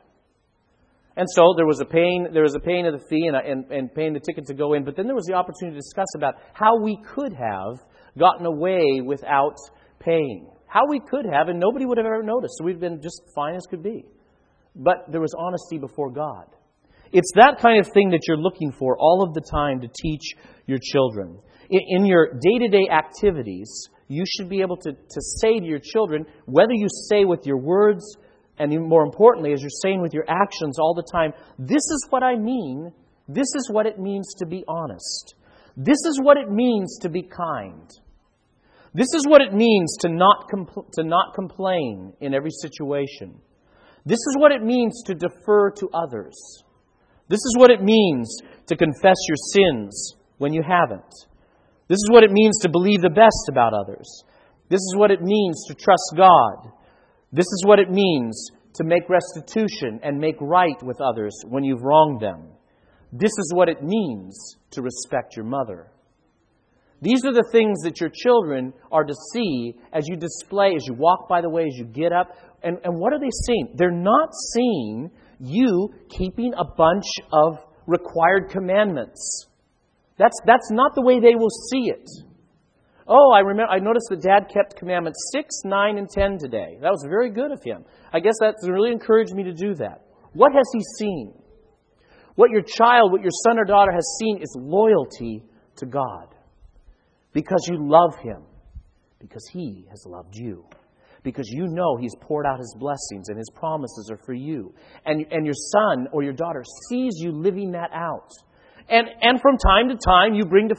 S1: And so there was a paying of the fee and paying the ticket to go in, but then there was the opportunity to discuss about how we could have gotten away without paying. How we could have, and nobody would have ever noticed. So we'd been just fine as could be. But there was honesty before God. It's that kind of thing that you're looking for all of the time to teach your children. In your day-to-day activities, you should be able to say to your children, whether you say with your words, and more importantly, as you're saying with your actions all the time, this is what I mean. This is what it means to be honest. This is what it means to be kind. This is what it means to not complain in every situation. This is what it means to defer to others. This is what it means to confess your sins when you haven't. This is what it means to believe the best about others. This is what it means to trust God. This is what it means to make restitution and make right with others when you've wronged them. This is what it means to respect your mother. These are the things that your children are to see as you display, as you walk by the way, as you get up. And what are they seeing? They're not seeing you keeping a bunch of required commandments. That's not the way they will see it. Oh, I noticed that Dad kept commandments 6, 9, and 10 today. That was very good of him. I guess that's really encouraged me to do that. What has he seen? What your son or daughter has seen is loyalty to God. Because you love Him. Because He has loved you. Because you know He's poured out His blessings and His promises are for you. And your son or your daughter sees you living that out. And from time to time, you bring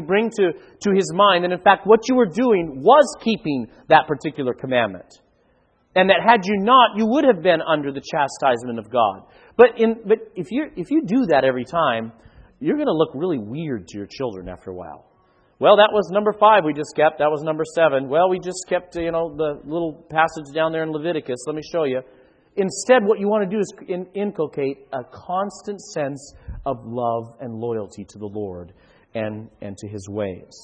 S1: to his mind that, in fact, what you were doing was keeping that particular commandment. And that had you not, you would have been under the chastisement of God. But if you do that every time, you're going to look really weird to your children after a while. Well, that was number 5 we just kept. That was number 7. Well, we just kept, the little passage down there in Leviticus. Let me show you. Instead, what you want to do is inculcate a constant sense of love and loyalty to the Lord and to His ways.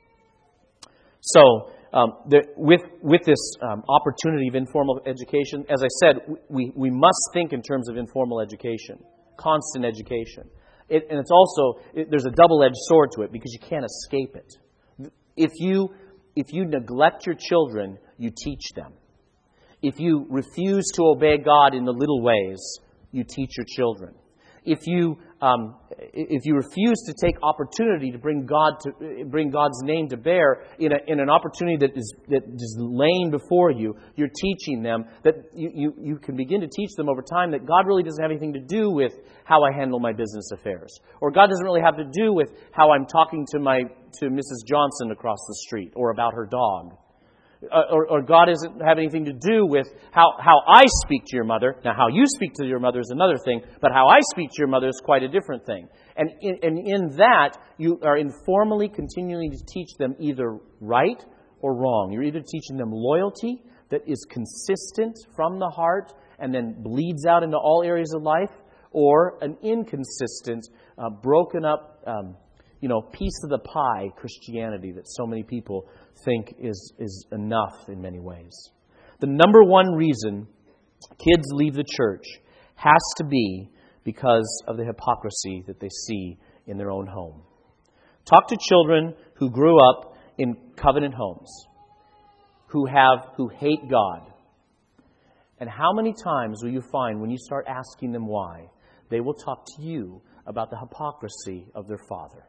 S1: So, with this opportunity of informal education, as I said, we must think in terms of informal education, constant education. And it's also, there's a double-edged sword to it because you can't escape it. If you neglect your children, you teach them. If you refuse to obey God in the little ways, you teach your children. If you refuse to take opportunity to bring God's name to bear in an opportunity that is laying before you, you're teaching them that you can begin to teach them over time that God really doesn't have anything to do with how I handle my business affairs, or God doesn't really have to do with how I'm talking to Mrs. Johnson across the street or about her dog. Or God doesn't have anything to do with how I speak to your mother. Now, how you speak to your mother is another thing, but how I speak to your mother is quite a different thing. And in that, you are informally continuing to teach them either right or wrong. You're either teaching them loyalty that is consistent from the heart and then bleeds out into all areas of life, or an inconsistent, broken up, piece of the pie Christianity that so many people think is enough in many ways. The number one reason kids leave the church has to be because of the hypocrisy that they see in their own home. Talk to children who grew up in covenant homes, who hate God. And how many times will you find when you start asking them why, they will talk to you about the hypocrisy of their father.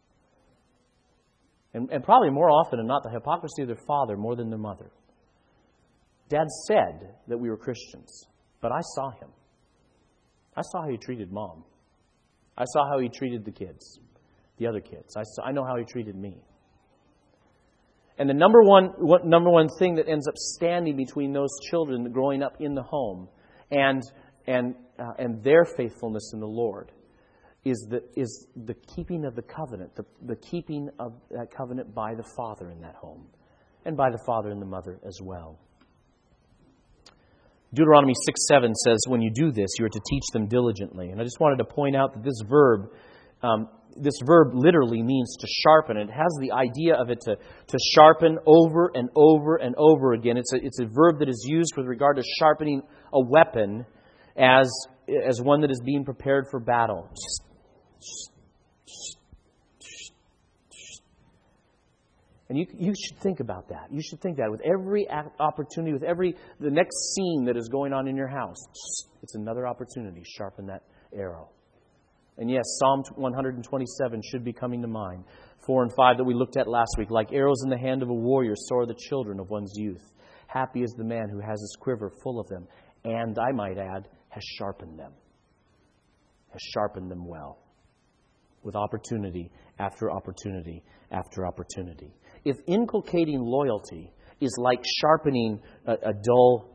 S1: And probably more often than not, the hypocrisy of their father more than their mother. Dad said that we were Christians, but I saw him. I saw how he treated Mom. I saw how he treated the kids, the other kids. I know how he treated me. And the number one thing that ends up standing between those children growing up in the home and their faithfulness in the Lord is the keeping of the covenant, the keeping of that covenant by the father in that home, and by the father and the mother as well. Deuteronomy 6:7 says, when you do this, you are to teach them diligently. And I just wanted to point out that this verb literally means to sharpen. It has the idea of it to sharpen over and over and over again. It's a verb that is used with regard to sharpening a weapon as one that is being prepared for battle. And you should think about that. You should think that with every opportunity, with the next scene that is going on in your house, it's another opportunity to sharpen that arrow. And yes, Psalm 127 should be coming to mind. 4 and 5 that we looked at last week. Like arrows in the hand of a warrior, so are the children of one's youth. Happy is the man who has his quiver full of them. And, I might add, has sharpened them. Has sharpened them well. With opportunity after opportunity after opportunity. If inculcating loyalty is like sharpening a dull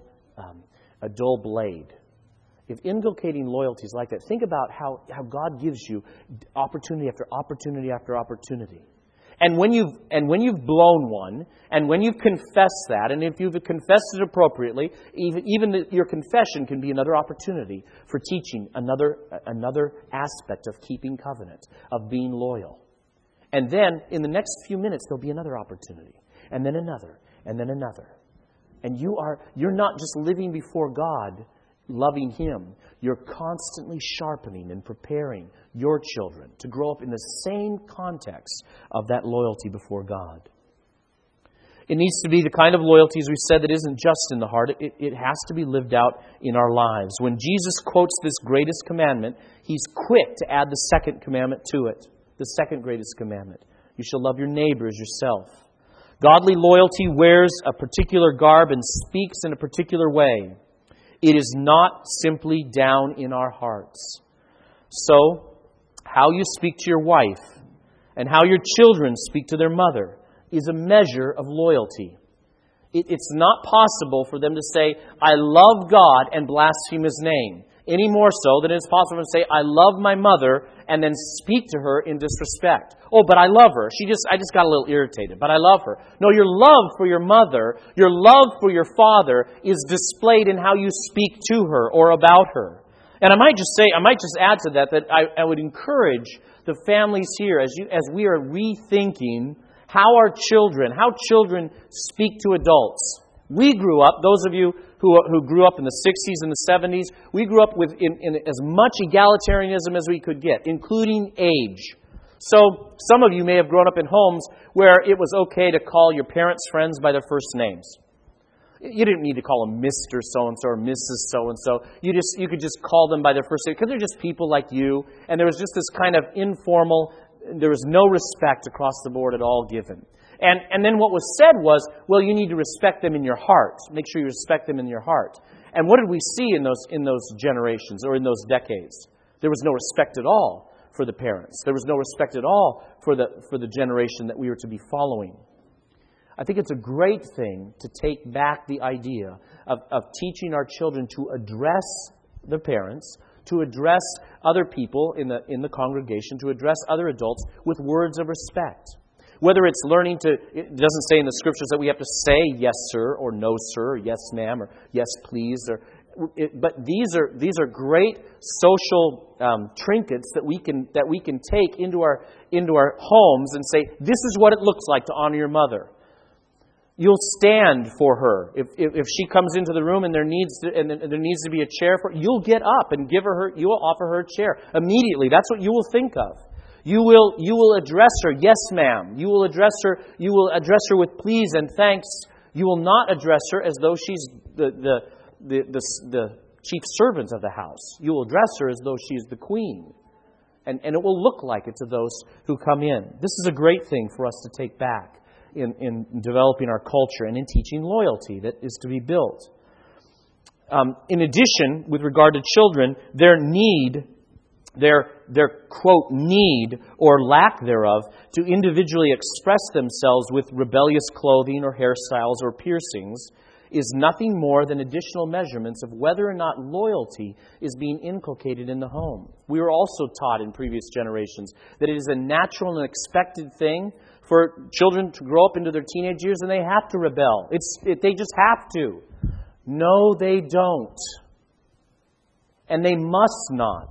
S1: blade, if inculcating loyalty is like that, think about how God gives you opportunity after opportunity after opportunity. And when you've blown one, and when you've confessed that, and if you've confessed it appropriately, even your confession can be another opportunity for teaching another aspect of keeping covenant, of being loyal. And then, in the next few minutes, there'll be another opportunity, and then another, and then another. And you're not just living before God, loving Him. You're constantly sharpening and preparing your children to grow up in the same context of that loyalty before God. It needs to be the kind of loyalty, as we said, that isn't just in the heart. It has to be lived out in our lives. When Jesus quotes this greatest commandment, He's quick to add the second commandment to it. The second greatest commandment. You shall love your neighbor as yourself. Godly loyalty wears a particular garb and speaks in a particular way. It is not simply down in our hearts. So, how you speak to your wife and how your children speak to their mother is a measure of loyalty. It's not possible for them to say, I love God, and blaspheme His name, any more so than it's possible to say, I love my mother, and then speak to her in disrespect. Oh, but I love her. I just got a little irritated, but I love her. No, your love for your mother, your love for your father is displayed in how you speak to her or about her. And I might just add to that I would encourage the families here as we are rethinking how children speak to adults. We grew up, those of you who grew up in the 60s and the 70s, we grew up in as much egalitarianism as we could get, including age. So some of you may have grown up in homes where it was okay to call your parents' friends by their first names. You didn't need to call them Mr. So-and-so or Mrs. So-and-so. You could just call them by their first name because they're just people like you. And there was just this kind of informal, there was no respect across the board at all given. And then what was said was, well, you need to respect them in your heart. Make sure you respect them in your heart. And what did we see in those generations or in those decades? There was no respect at all for the parents. There was no respect at all for the generation that we were to be following. I think it's a great thing to take back the idea of teaching our children to address the parents, to address other people in the congregation, to address other adults with words of respect. Whether it's learning it doesn't say in the Scriptures that we have to say yes, sir, or no, sir, or yes, ma'am, or yes, please. But these are great social trinkets that we can take into our homes and say, this is what it looks like to honor your mother. You'll stand for her. If she comes into the room and there needs to be a chair for her, you'll get up and you will offer her a chair immediately. That's what you will think of. You will address her, yes, ma'am. You will address her with please and thanks. You will not address her as though she's the chief servant of the house. You will address her as though she's the queen. And it will look like it to those who come in. This is a great thing for us to take back in developing our culture and in teaching loyalty that is to be built. In addition, with regard to children, their need quote, need or lack thereof to individually express themselves with rebellious clothing or hairstyles or piercings is nothing more than additional measurements of whether or not loyalty is being inculcated in the home. We were also taught in previous generations that it is a natural and expected thing for children to grow up into their teenage years and they have to rebel. They just have to. No, they don't. And they must not.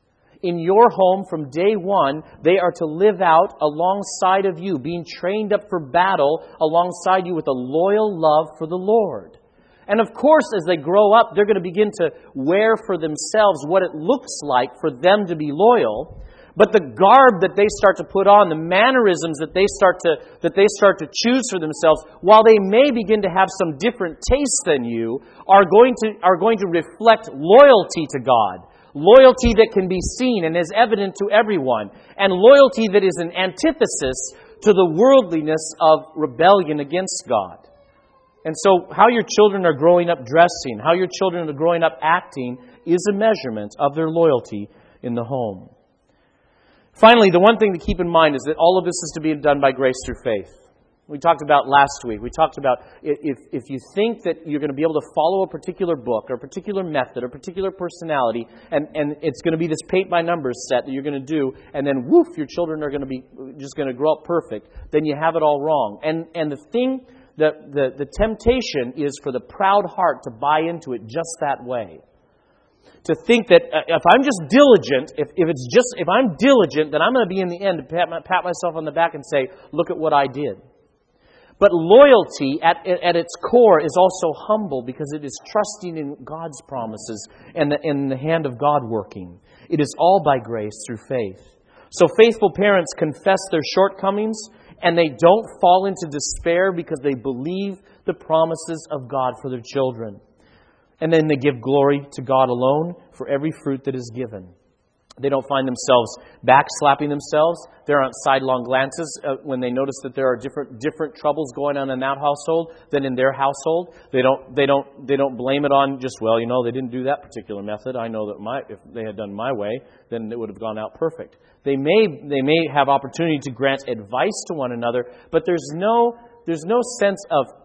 S1: In your home from day one, they are to live out alongside of you, being trained up for battle alongside you with a loyal love for the Lord. And of course, as they grow up, they're going to begin to wear for themselves what it looks like for them to be loyal. But the garb that they start to put on, the mannerisms that they start to choose for themselves, while they may begin to have some different tastes than you, are going to reflect loyalty to God. Loyalty that can be seen and is evident to everyone. And loyalty that is an antithesis to the worldliness of rebellion against God. And so how your children are growing up dressing, how your children are growing up acting, is a measurement of their loyalty in the home. Finally, the one thing to keep in mind is that all of this is to be done by grace through faith. We talked about last week. We talked about if you think that you're going to be able to follow a particular book or a particular method or a particular personality and it's going to be this paint-by-numbers set that you're going to do, and then woof, your children are going to be just going to grow up perfect, then you have it all wrong. And the thing, the temptation is for the proud heart to buy into it just that way. To think that if I'm just diligent, if I'm diligent, then I'm going to be in the end to pat myself on the back and say, look at what I did. But loyalty at its core is also humble because it is trusting in God's promises and in the hand of God working. It is all by grace through faith. So faithful parents confess their shortcomings and they don't fall into despair because they believe the promises of God for their children. And then they give glory to God alone for every fruit that is given. They don't find themselves backslapping themselves. There aren't sidelong glances when they notice that there are different troubles going on in that household than in their household. They don't blame it on just, well, they didn't do that particular method. I know that if they had done my way, then it would have gone out perfect. They may have opportunity to grant advice to one another, but there's no sense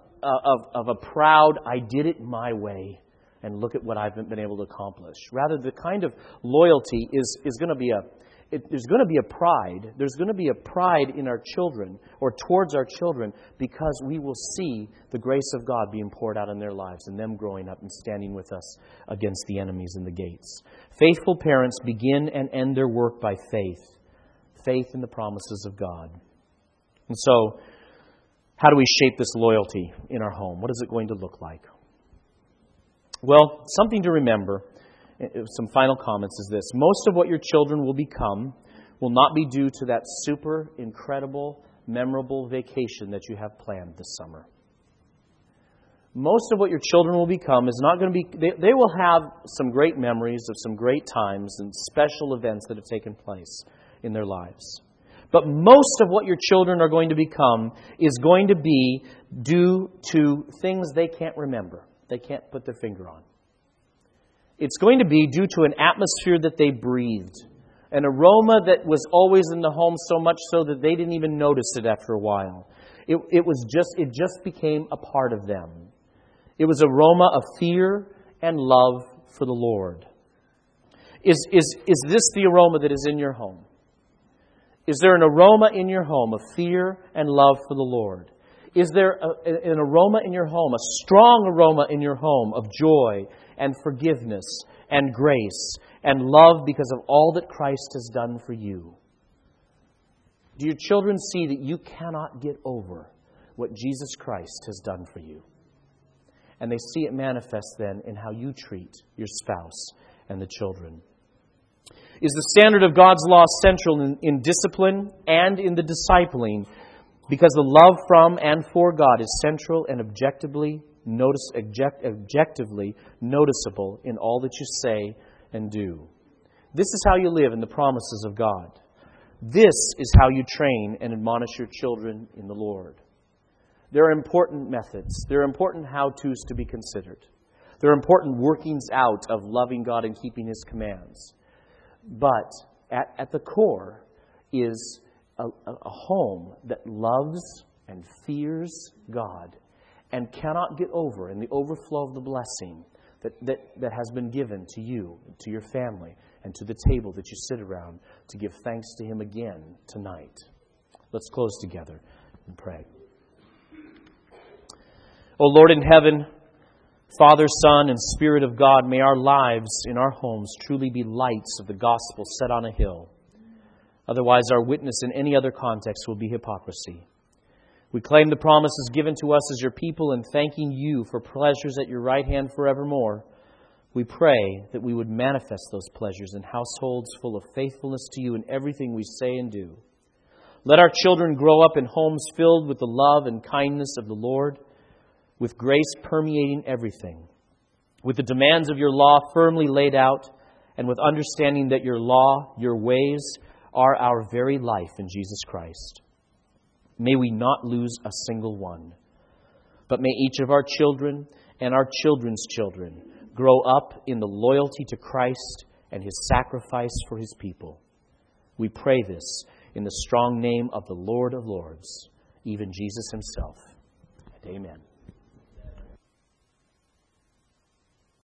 S1: of a proud, I did it my way. And look at what I've been able to accomplish. Rather, the kind of loyalty is going to be there's going to be a pride. There's going to be a pride in our children or towards our children because we will see the grace of God being poured out in their lives and them growing up and standing with us against the enemies in the gates. Faithful parents begin and end their work by faith. Faith in the promises of God. And so, how do we shape this loyalty in our home? What is it going to look like? Well, something to remember, some final comments is this. Most of what your children will become will not be due to that super incredible, memorable vacation that you have planned this summer. Most of what your children will become is not going to be... They will have some great memories of some great times and special events that have taken place in their lives. But most of what your children are going to become is going to be due to things they can't remember. They can't put their finger on. It's going to be due to an atmosphere that they breathed. An aroma that was always in the home so much so that they didn't even notice it after a while. It just became a part of them. It was aroma of fear and love for the Lord. Is this the aroma that is in your home? Is there an aroma in your home of fear and love for the Lord? Is there an aroma in your home, a strong aroma in your home of joy and forgiveness and grace and love because of all that Christ has done for you? Do your children see that you cannot get over what Jesus Christ has done for you? And they see it manifest then in how you treat your spouse and the children. Is the standard of God's law central in discipline and in the discipling? Because the love from and for God is central and objectively noticeable in all that you say and do. This is how you live in the promises of God. This is how you train and admonish your children in the Lord. There are important methods. There are important how-tos to be considered. There are important workings out of loving God and keeping His commands. But at the core is a home that loves and fears God and cannot get over in the overflow of the blessing that has been given to you, to your family, and to the table that you sit around to give thanks to Him again tonight. Let's close together and pray. O Lord in heaven, Father, Son, and Spirit of God, may our lives in our homes truly be lights of the gospel set on a hill. Otherwise, our witness in any other context will be hypocrisy. We claim the promises given to us as your people and thanking you for pleasures at your right hand forevermore. We pray that we would manifest those pleasures in households full of faithfulness to you in everything we say and do. Let our children grow up in homes filled with the love and kindness of the Lord, with grace permeating everything, with the demands of your law firmly laid out, and with understanding that your law, your ways, are our very life in Jesus Christ. May we not lose a single one, but may each of our children and our children's children grow up in the loyalty to Christ and His sacrifice for His people. We pray this in the strong name of the Lord of Lords, even Jesus Himself. Amen.